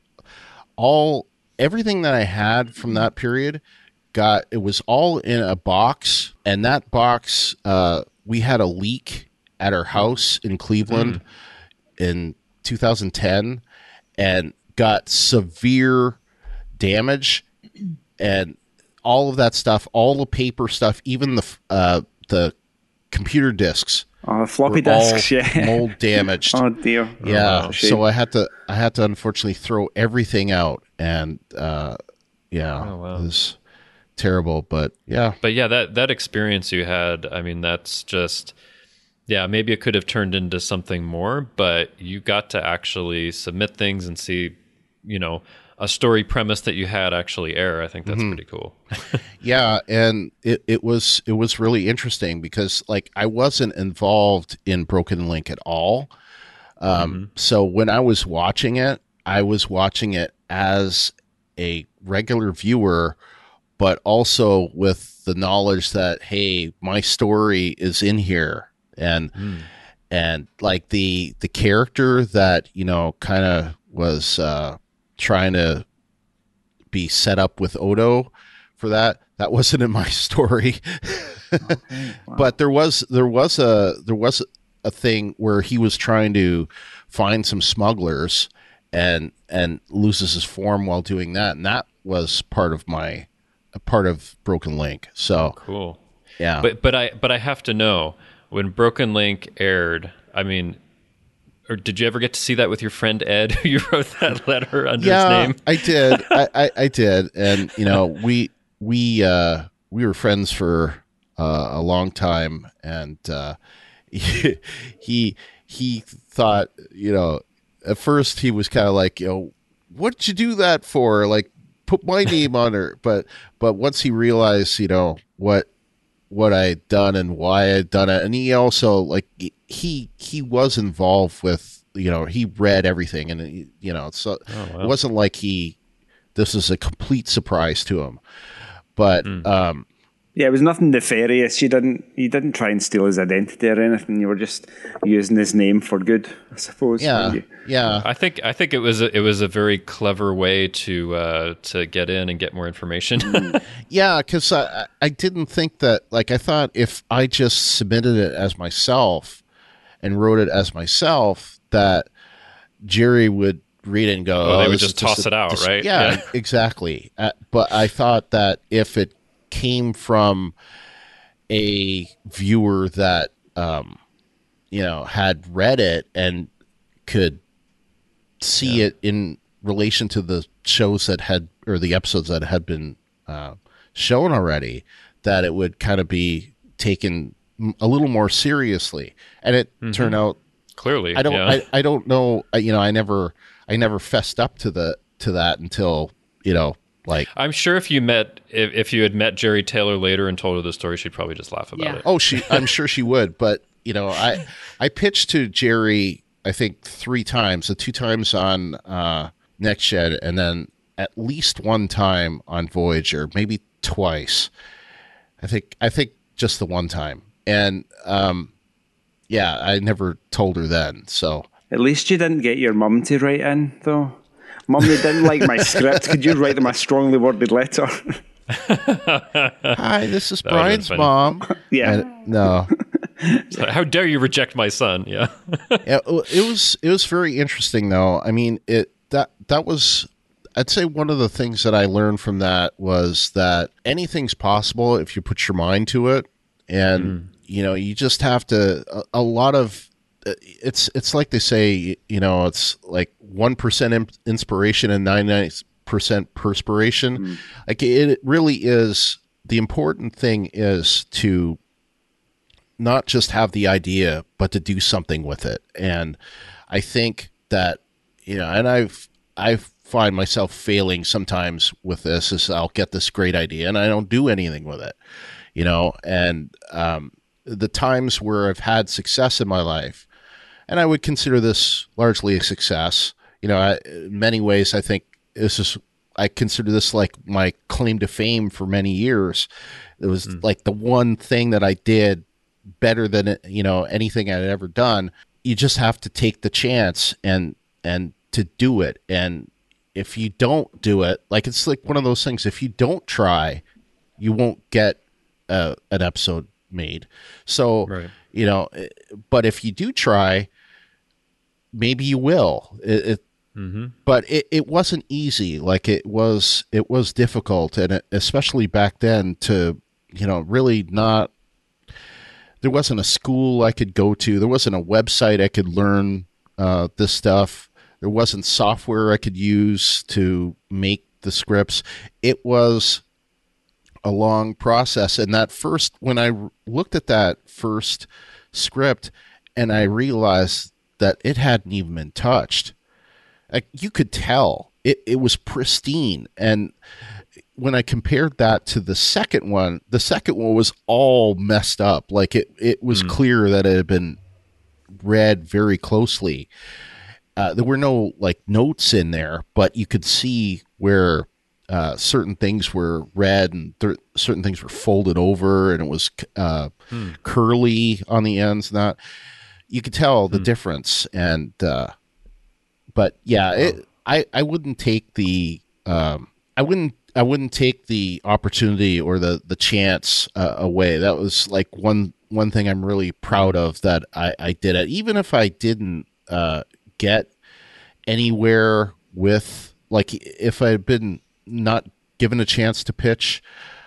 Speaker 3: all everything that I had from that period got it was all in a box, and that box uh, we had a leak at our house in Cleveland mm. in two thousand ten, and got severe damage, and all of that stuff, all the paper stuff, even the uh, the computer discs.
Speaker 4: Oh, floppy disks, yeah,
Speaker 3: mold damaged.
Speaker 4: Oh dear.
Speaker 3: Yeah,
Speaker 4: oh,
Speaker 3: so I had to, I had to unfortunately throw everything out, and uh, yeah,
Speaker 5: oh, wow.
Speaker 3: it was terrible. But yeah,
Speaker 5: but yeah, that that experience you had, I mean, that's just, yeah, maybe it could have turned into something more, but you got to actually submit things and see, you know, a story premise that you had actually air. I think that's mm-hmm. pretty cool.
Speaker 3: Yeah, and it, it was it was really interesting because like I wasn't involved in Broken Link at all. Um, mm-hmm. So when I was watching it, I was watching it as a regular viewer, but also with the knowledge that, hey, my story is in here, and mm. and like the the character that, you know, kind of was uh, trying to be set up with Odo for that. That wasn't in my story. Okay, wow. But there was there was a there was a thing where he was trying to find some smugglers and and loses his form while doing that, and that was part of my a part of Broken Link. So
Speaker 5: cool.
Speaker 3: Yeah.
Speaker 5: But but I but I have to know, when Broken Link aired, I mean, or did you ever get to see that with your friend Ed, who you wrote that letter under
Speaker 3: yeah,
Speaker 5: his name?
Speaker 3: I did. I, I, I did. And, you know, we we uh, we were friends for uh, a long time, and uh, he, he he thought, you know, at first he was kind of like, you know, what'd you do that for? Like, put my name on her. But but once he realized, you know, what what I'd done and why I'd done it, and he also like he he was involved with, you know, he read everything, and he, you know, so oh, wow. It wasn't like he this is a complete surprise to him. But mm. um,
Speaker 4: yeah, it was nothing nefarious. You didn't you didn't try and steal his identity or anything. You were just using his name for good, I suppose.
Speaker 3: Yeah, yeah.
Speaker 5: I think I think it was a, it was a very clever way to uh, to get in and get more information.
Speaker 3: Yeah, because I I didn't think that, like, I thought if I just submitted it as myself and wrote it as myself, that Jerry would read it and go,
Speaker 5: oh, they
Speaker 3: oh,
Speaker 5: would just toss a, it out,
Speaker 3: this,
Speaker 5: right?
Speaker 3: Yeah,
Speaker 5: yeah.
Speaker 3: exactly. Uh, but I thought that if it came from a viewer that, um, you know, had read it and could see yeah. it in relation to the shows that had, or the episodes that had been uh, shown already, that it would kind of be taken a little more seriously. And it mm-hmm. turned out
Speaker 5: clearly.
Speaker 3: I don't.
Speaker 5: Yeah.
Speaker 3: I, I don't know. You know, I never. I never fessed up to the to that until, you know, like.
Speaker 5: I'm sure if you met if, if you had met Jerry Taylor later and told her the story, she'd probably just laugh about
Speaker 1: yeah.
Speaker 5: it.
Speaker 3: Oh, she. I'm sure she would. But, you know, I I pitched to Jerry I think, three times. The two times on uh, Next Gen, and then at least one time on Voyager, maybe twice. I think I think just the one time. And um, yeah, I never told her then. So
Speaker 4: at least you didn't get your mum to write in, though. Mum, they didn't like my script. Could you write them a strongly worded letter?
Speaker 3: Hi, this is Brian's mom.
Speaker 4: Yeah.
Speaker 3: And, no.
Speaker 5: So how dare you reject my son? Yeah.
Speaker 3: Yeah, it was it was very interesting though. I mean, it that that was, I'd say, one of the things that I learned from that was that anything's possible if you put your mind to it, and mm. you know, you just have to a, a lot of it's it's like they say, you know, it's like one percent inspiration and ninety-nine percent perspiration. Mm. Like it really is. The important thing is to not just have the idea, but to do something with it. And I think that, you know, and I've, I find myself failing sometimes with this is I'll get this great idea and I don't do anything with it, you know, and um, the times where I've had success in my life, and I would consider this largely a success, you know, I, in many ways, I think this is, I consider this like my claim to fame for many years. It was mm. like the one thing that I did better than, you know, anything I'd ever done. You just have to take the chance and and to do it. And if you don't do it, like it's like one of those things, if you don't try, you won't get uh, an episode made. So, right. you know, but if you do try, maybe you will. It, it mm-hmm. But it, it wasn't easy. Like it was, it was difficult. And it, especially back then to, you know, really not, there wasn't a school I could go to. There wasn't a website I could learn uh, this stuff. There wasn't software I could use to make the scripts. It was a long process. And that first, when I looked at that first script and I realized that it hadn't even been touched, like you could tell it, it was pristine. And when I compared that to the second one, the second one was all messed up. Like it, it was mm. clear that it had been read very closely. Uh, there were no like notes in there, but you could see where uh, certain things were read and th- certain things were folded over, and it was uh, mm. curly on the ends. And that you could tell the mm. difference. And uh, but yeah, it, I I wouldn't take the um, I wouldn't. I wouldn't take the opportunity or the, the chance uh, away. That was like one, one thing I'm really proud of that I, I did it. Even if I didn't uh, get anywhere with, like, if I had been not given a chance to pitch,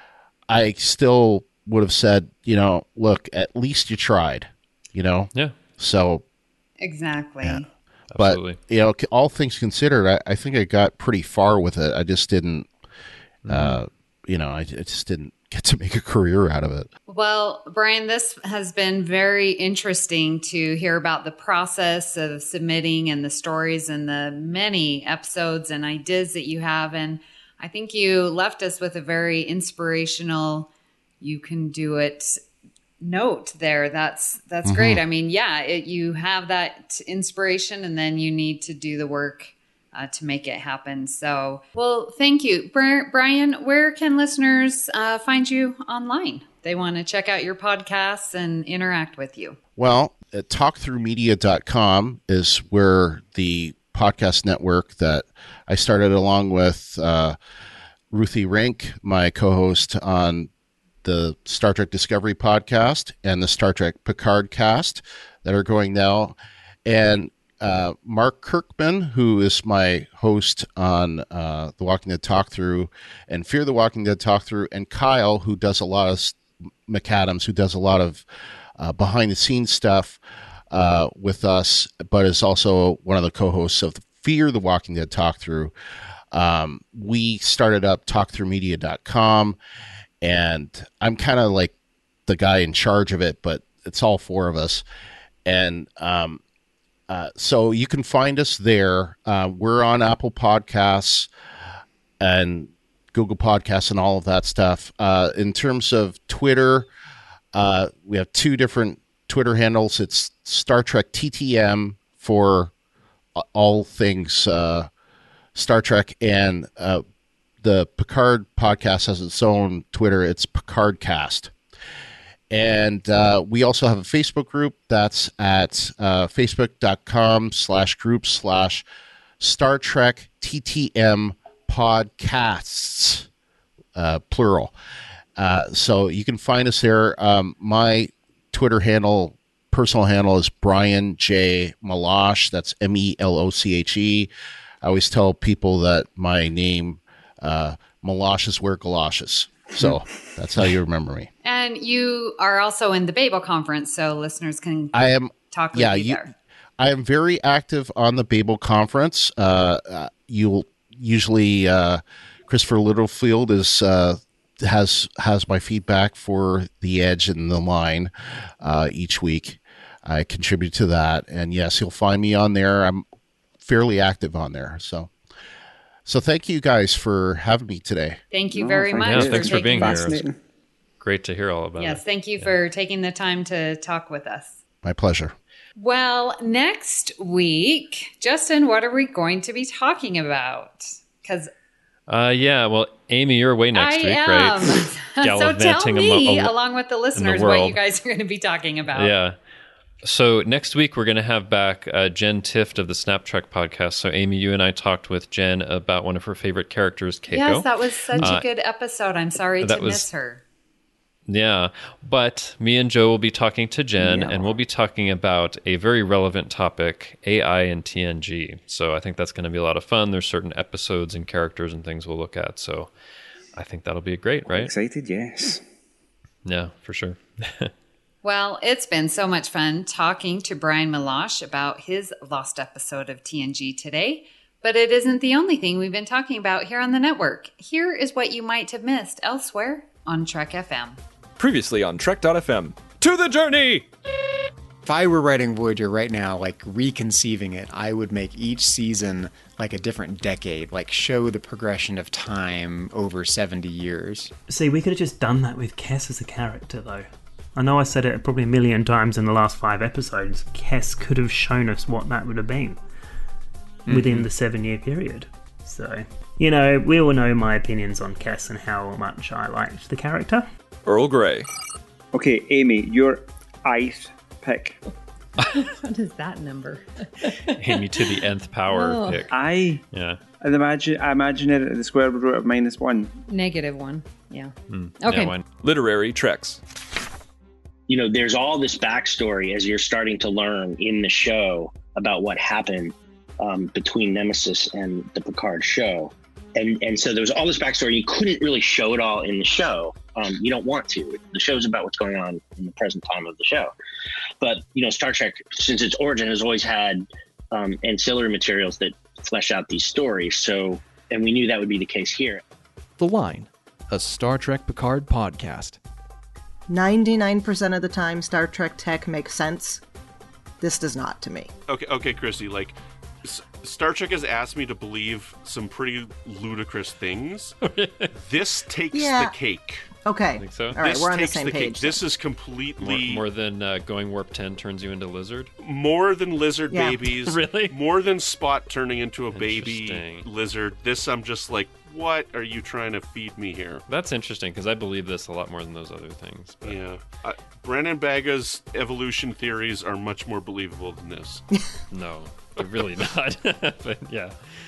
Speaker 3: I still would have said, you know, look, at least you tried, you know?
Speaker 5: Yeah.
Speaker 3: So.
Speaker 1: Exactly.
Speaker 3: Yeah. But, Absolutely. you know, all things considered, I, I think I got pretty far with it. I just didn't. Uh, you know, I, I just didn't get to make a career out of it.
Speaker 1: Well, Brian, this has been very interesting to hear about the process of submitting and the stories and the many episodes and ideas that you have. And I think you left us with a very inspirational, you can do it note there. That's, that's mm-hmm. great. I mean, yeah, it, you have that inspiration and then you need to do the work Uh, to make it happen. So, well, thank you. Bri- Brian, where can listeners uh, find you online? They want to check out your podcasts and interact with you.
Speaker 3: Well, uh, talk through media dot com is where the podcast network that I started along with uh, Ruthie Rink, my co-host on the Star Trek Discovery podcast and the Star Trek Picard cast that are going now. And Uh, Mark Kirkman, who is my host on uh, The Walking Dead Talk Through and Fear the Walking Dead Talk Through, and Kyle, who does a lot of McAdams, who does a lot of uh, behind the scenes stuff uh, with us, but is also one of the co-hosts of the Fear the Walking Dead Talk Through. Um, we started up talk through media dot com, and I'm kind of like the guy in charge of it, but it's all four of us. And um, Uh, so you can find us there. Uh, we're on Apple Podcasts and Google Podcasts and all of that stuff. Uh, in terms of Twitter, uh, we have two different Twitter handles. It's Star Trek T T M for all things uh, Star Trek, and uh, the Picard podcast has its own Twitter. It's Picardcast. And uh, we also have a Facebook group that's at uh, facebook.com slash group slash Star Trek T T M podcasts, uh, plural. Uh, so you can find us there. Um, my Twitter handle, personal handle is Brian J. Meloche. That's M E L O C H E. I always tell people that my name, uh, Meloche is where galoshes. So that's how you remember me.
Speaker 1: And you are also in the Babel conference, so listeners can
Speaker 3: I am,
Speaker 1: talk with
Speaker 3: yeah,
Speaker 1: you
Speaker 3: you,
Speaker 1: there.
Speaker 3: I am very active on the Babel conference. Uh, uh, you'll usually, uh, Christopher Littlefield is, uh, has, has my feedback for the Edge and the Line, uh, each week. I contribute to that. And yes, you'll find me on there. I'm fairly active on there. So. So thank you guys for having me today.
Speaker 1: Thank you
Speaker 4: No,
Speaker 1: very
Speaker 4: thank
Speaker 1: much.
Speaker 5: Yeah, thanks for being here.
Speaker 4: Fascinating.
Speaker 5: Great to hear all about
Speaker 1: Yes,
Speaker 5: it.
Speaker 1: thank you
Speaker 5: Yeah.
Speaker 1: for taking the time to talk with us.
Speaker 3: My pleasure.
Speaker 1: Well, next week, Justin, what are we going to be talking about? Because
Speaker 5: Uh, yeah, well, Amy, you're away next
Speaker 1: I
Speaker 5: week,
Speaker 1: am.
Speaker 5: right?
Speaker 1: So tell
Speaker 5: Gallivanting
Speaker 1: me,
Speaker 5: amo-
Speaker 1: along with the listeners, what
Speaker 5: world.
Speaker 1: you guys are going to be talking about.
Speaker 5: Yeah. So next week we're going to have back uh, Jen Tift of the Snap Trek podcast. So Amy, you and I talked with Jen about one of her favorite characters, Keiko.
Speaker 1: Yes, that was such
Speaker 5: Uh,
Speaker 1: a good episode. I'm sorry
Speaker 5: that
Speaker 1: to
Speaker 5: was-
Speaker 1: miss her.
Speaker 5: Yeah, but me and Joe will be talking to Jen,
Speaker 4: Yeah.
Speaker 5: and we'll be talking about a very relevant topic, A I and T N G. So I think that's going to be a lot of fun. There's certain episodes and characters and things we'll look at. So I think that'll be great, right?
Speaker 4: Excited, yes.
Speaker 5: Yeah, for sure.
Speaker 1: Well, it's been so much fun talking to Brian Meloche about his lost episode of T N G today. But it isn't the only thing we've been talking about here on the network. Here is what you might have missed elsewhere on Trek F M.
Speaker 6: Previously on Trek dot F M. To the journey!
Speaker 7: If I were writing Voyager right now, like reconceiving it, I would make each season like a different decade, like show the progression of time over seventy years.
Speaker 8: See, we could have just done that with Kes as a character, though. I know I said it probably a million times in the last five episodes. Kes could have shown us what that would have been mm-hmm. within the seven-year period. So, you know, we all know my opinions on Kes and how much I liked the character.
Speaker 6: Earl Grey.
Speaker 4: Okay, Amy, your eighth pick.
Speaker 1: What is that number?
Speaker 5: Amy to the nth power
Speaker 1: Oh.
Speaker 5: pick.
Speaker 4: I,
Speaker 5: Yeah.
Speaker 4: I imagine, I imagine it at the square root of minus one.
Speaker 1: Negative one. Yeah.
Speaker 5: Mm,
Speaker 1: Okay.
Speaker 5: yeah, why-
Speaker 6: Literary Treks.
Speaker 9: You know, there's all this backstory as you're starting to learn in the show about what happened um, between Nemesis and the Picard show. And and so there was all this backstory. You couldn't really show it all in the show. Um, you don't want to. The show's about what's going on in the present time of the show. But, you know, Star Trek, since its origin, has always had um, ancillary materials that flesh out these stories. So, and we knew that would be the case here.
Speaker 10: The Line, a Star Trek Picard podcast.
Speaker 11: ninety-nine percent of the time, Star Trek tech makes sense. This does not to me.
Speaker 12: Okay, okay, Christy, like, S- Star Trek has asked me to believe some pretty ludicrous things. This takes
Speaker 11: Yeah.
Speaker 12: the cake.
Speaker 11: Okay.
Speaker 5: Think so?
Speaker 11: All right,
Speaker 12: This
Speaker 11: we're on the
Speaker 12: takes
Speaker 11: same
Speaker 12: the cake.
Speaker 11: page.
Speaker 12: This is
Speaker 5: More,
Speaker 12: completely
Speaker 5: more than uh, going warp ten turns you into lizard?
Speaker 12: more than lizard
Speaker 11: Yeah.
Speaker 12: babies.
Speaker 5: Really?
Speaker 12: More than Spot turning into a baby
Speaker 5: Interesting.
Speaker 12: lizard. This, I'm just like, what are you trying to feed me here?
Speaker 5: That's interesting, because I believe this a lot more than those other things. But
Speaker 12: Yeah. Uh, Brandon Baga's evolution theories are much more believable than this.
Speaker 5: no, they're really not. But yeah.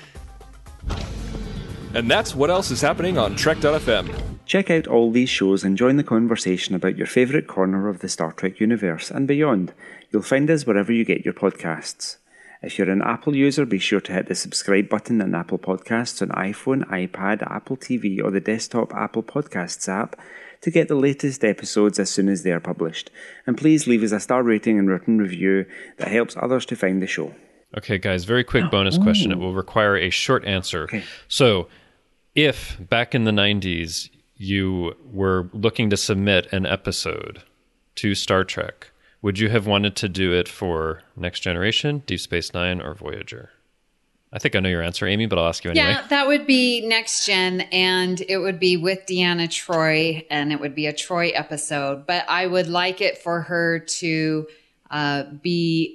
Speaker 6: And that's what else is happening on Trek dot F M.
Speaker 4: Check out all these shows and join the conversation about your favourite corner of the Star Trek universe and beyond. You'll find us wherever you get your podcasts. If you're an Apple user, be sure to hit the subscribe button on Apple Podcasts on iPhone, iPad, Apple T V, or the desktop Apple Podcasts app to get the latest episodes as soon as they are published. And please leave us a star rating and written review that helps others to find the show.
Speaker 5: Okay, guys, very quick bonus question. It will require a short answer.
Speaker 4: Okay.
Speaker 5: So, if back in the nineties you were looking to submit an episode to Star Trek, would you have wanted to do it for Next Generation, Deep Space Nine, or Voyager? I think I know your answer, Amy, but I'll ask you anyway.
Speaker 1: Yeah, that would be Next Gen, and it would be with Deanna Troi, and it would be a Troi episode. But I would like it for her to uh, be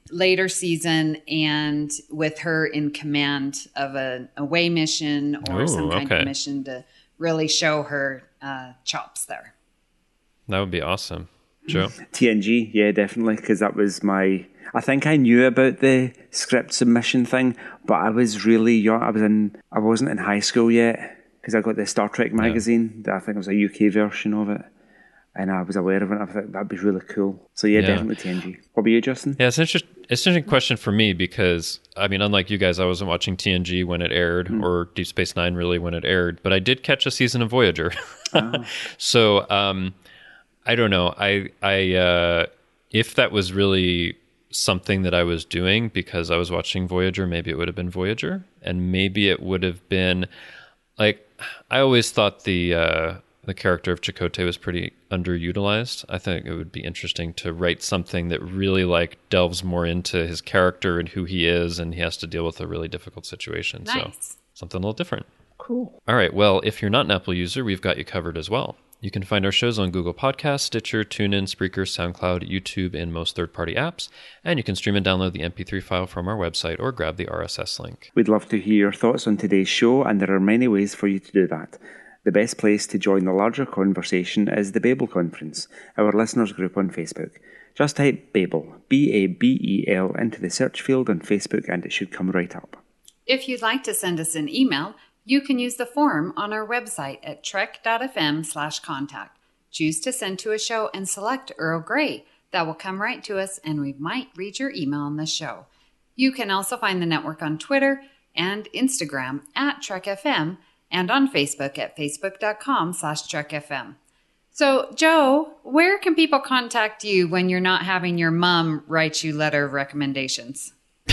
Speaker 1: later season, and with her in command of an away mission or
Speaker 5: Ooh,
Speaker 1: some kind
Speaker 5: okay.
Speaker 1: of mission to really show her uh, chops there.
Speaker 5: That would be awesome. Joe?
Speaker 4: T N G, yeah, definitely, because that was my... I think I knew about the script submission thing, but I was really young. I was in... I wasn't in high school yet, because I got the Star Trek magazine. Yeah. I think it was a U K version of it. And I was aware of it. I thought that'd be really cool. So yeah, yeah. definitely T N G. What about you, Justin?
Speaker 5: Yeah, it's an interest, it's an interesting question for me because, I mean, unlike you guys, I wasn't watching T N G when it aired mm. or Deep Space Nine really when it aired, but I did catch a season of Voyager. Oh. So um, I don't know. I I uh, if that was really something that I was doing because I was watching Voyager, maybe it would have been Voyager, and maybe it would have been like I always thought the. Uh, The character of Chakotay was pretty underutilized. I think it would be interesting to write something that really like delves more into his character and who he is, and he has to deal with a really difficult situation.
Speaker 1: Nice.
Speaker 5: So something a little different.
Speaker 4: Cool.
Speaker 5: All right. Well, if you're not an Apple user, we've got you covered as well. You can find our shows on Google Podcasts, Stitcher, TuneIn, Spreaker, SoundCloud, YouTube, and most third-party apps. And you can stream and download the M P three file from our website or grab the R S S link.
Speaker 4: We'd love to hear your thoughts on today's show, and there are many ways for you to do that. The best place to join the larger conversation is the Babel Conference, our listeners group on Facebook. Just type Babel, B A B E L, into the search field on Facebook and it should come right up.
Speaker 1: If you'd like to send us an email, you can use the form on our website at trek.fm slash contact. Choose to send to a show and select Earl Grey. That will come right to us and we might read your email on the show. You can also find the network on Twitter and Instagram at TrekFM, and on Facebook at facebook.com slash trekfm. So, Joe, where can people contact you when you're not having your mom write you letter of recommendations?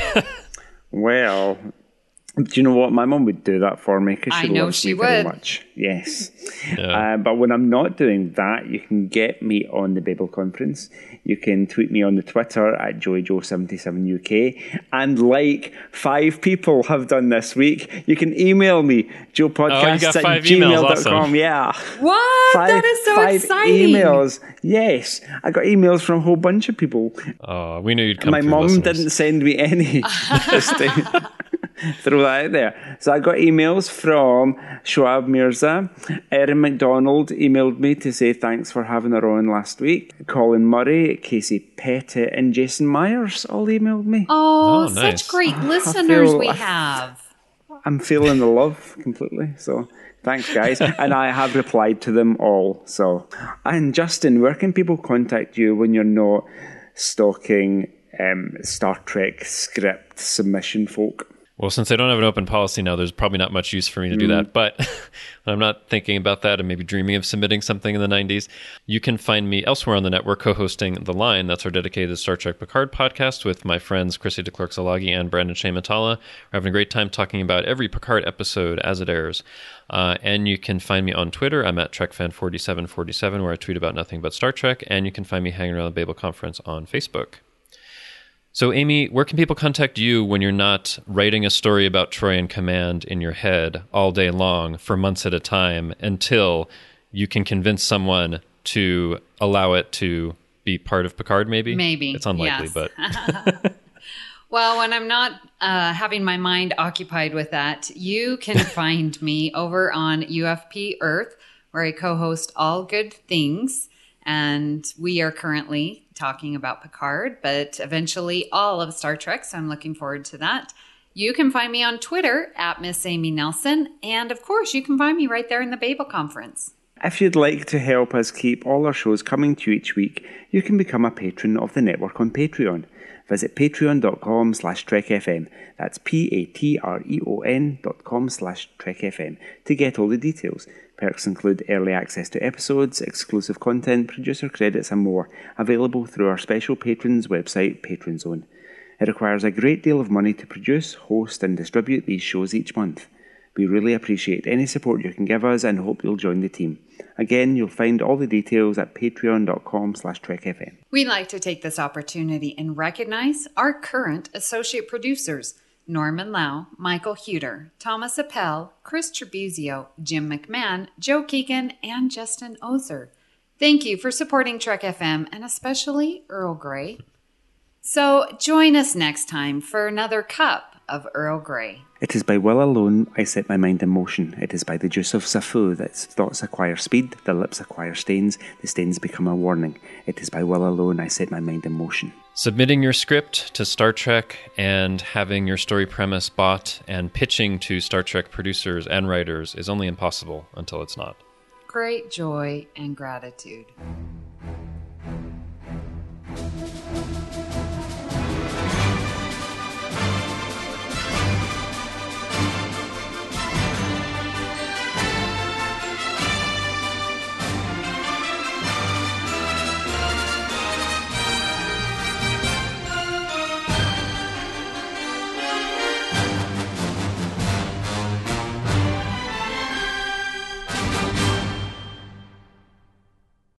Speaker 4: Well, do you know what? My mum would do that for me because she
Speaker 1: I know
Speaker 4: loves
Speaker 1: she
Speaker 4: me
Speaker 1: would.
Speaker 4: very much. Yes.
Speaker 5: Yeah.
Speaker 4: Uh, but when I'm not doing that, you can get me on the Babel Conference. You can tweet me on the Twitter at Joey Joe seventy-seven U K. And like five people have done this week, you can email me, joepodcasts
Speaker 5: oh,
Speaker 4: at gmail dot com.
Speaker 5: Awesome.
Speaker 4: Yeah.
Speaker 1: What?
Speaker 4: Five,
Speaker 1: that is so
Speaker 4: five
Speaker 1: exciting.
Speaker 4: emails. Yes. I got emails from a whole bunch of people.
Speaker 5: Oh, we knew you'd come
Speaker 4: My
Speaker 5: through,
Speaker 4: mum
Speaker 5: listeners.
Speaker 4: didn't send me any. Just to throw that out there. So I got emails from Shoaib Mirza. Erin McDonald emailed me to say thanks for having her on last week. Colin Murray, Casey Pettit, and Jason Myers all emailed me.
Speaker 1: Oh,
Speaker 5: Oh, nice.
Speaker 1: such great listeners
Speaker 4: feel-
Speaker 1: we
Speaker 4: I-
Speaker 1: have.
Speaker 4: I'm feeling the love completely. So thanks, guys. And I have replied to them all. So, and Justin, where can people contact you when you're not stalking um, Star Trek script submission folk?
Speaker 5: Well, since I don't have an open policy now, there's probably not much use for me to do that. But when I'm not thinking about that and maybe dreaming of submitting something in the nineties, you can find me elsewhere on the network co-hosting The Line. That's our dedicated Star Trek Picard podcast with my friends Chrissy DeClercq-Zalagi and Brandon Shea Matala. We're having a great time talking about every Picard episode as it airs. Uh, and you can find me on Twitter. I'm at TrekFan forty-seven forty-seven, where I tweet about nothing but Star Trek. And you can find me hanging around the Babel Conference on Facebook. So, Amy, where can people contact you when you're not writing a story about Troy and Command in your head all day long for months at a time until you can convince someone to allow it to be part of Picard, maybe?
Speaker 1: Maybe.
Speaker 5: It's unlikely,
Speaker 1: yes.
Speaker 5: but...
Speaker 1: Well, when I'm not uh, having my mind occupied with that, you can find me over on U F P Earth, where I co-host All Good Things. And we are currently talking about Picard, but eventually all of Star Trek. So I'm looking forward to that. You can find me on Twitter at Miss Amy Nelson. And of course, you can find me right there in the Babel Conference.
Speaker 4: If you'd like to help us keep all our shows coming to you each week, you can become a patron of the network on Patreon. Visit patreon.com slash trekfm. That's P-A-T-R-E-O-N dot com slash trekfm to get all the details. Perks include early access to episodes, exclusive content, producer credits and more, available through our special patrons website, Patronzone. It requires a great deal of money to produce, host and distribute these shows each month. We really appreciate any support you can give us and hope you'll join the team. Again, you'll find all the details at patreon.com slash trekfm.
Speaker 1: We'd like to take this opportunity and recognize our current associate producers, Norman Lau, Michael Huter, Thomas Appel, Chris Trebuzio, Jim McMahon, Joe Keegan, and Justin Ozer. Thank you for supporting Trek F M and especially Earl Grey. So join us next time for another cup of Earl Grey.
Speaker 4: It is by will alone I set my mind in motion. It is by the juice of Safu that thoughts acquire speed, the lips acquire stains, the stains become a warning. It is by will alone I set my mind in motion.
Speaker 5: Submitting your script to Star Trek and having your story premise bought and pitching to Star Trek producers and writers is only impossible until it's not.
Speaker 1: Great joy and gratitude.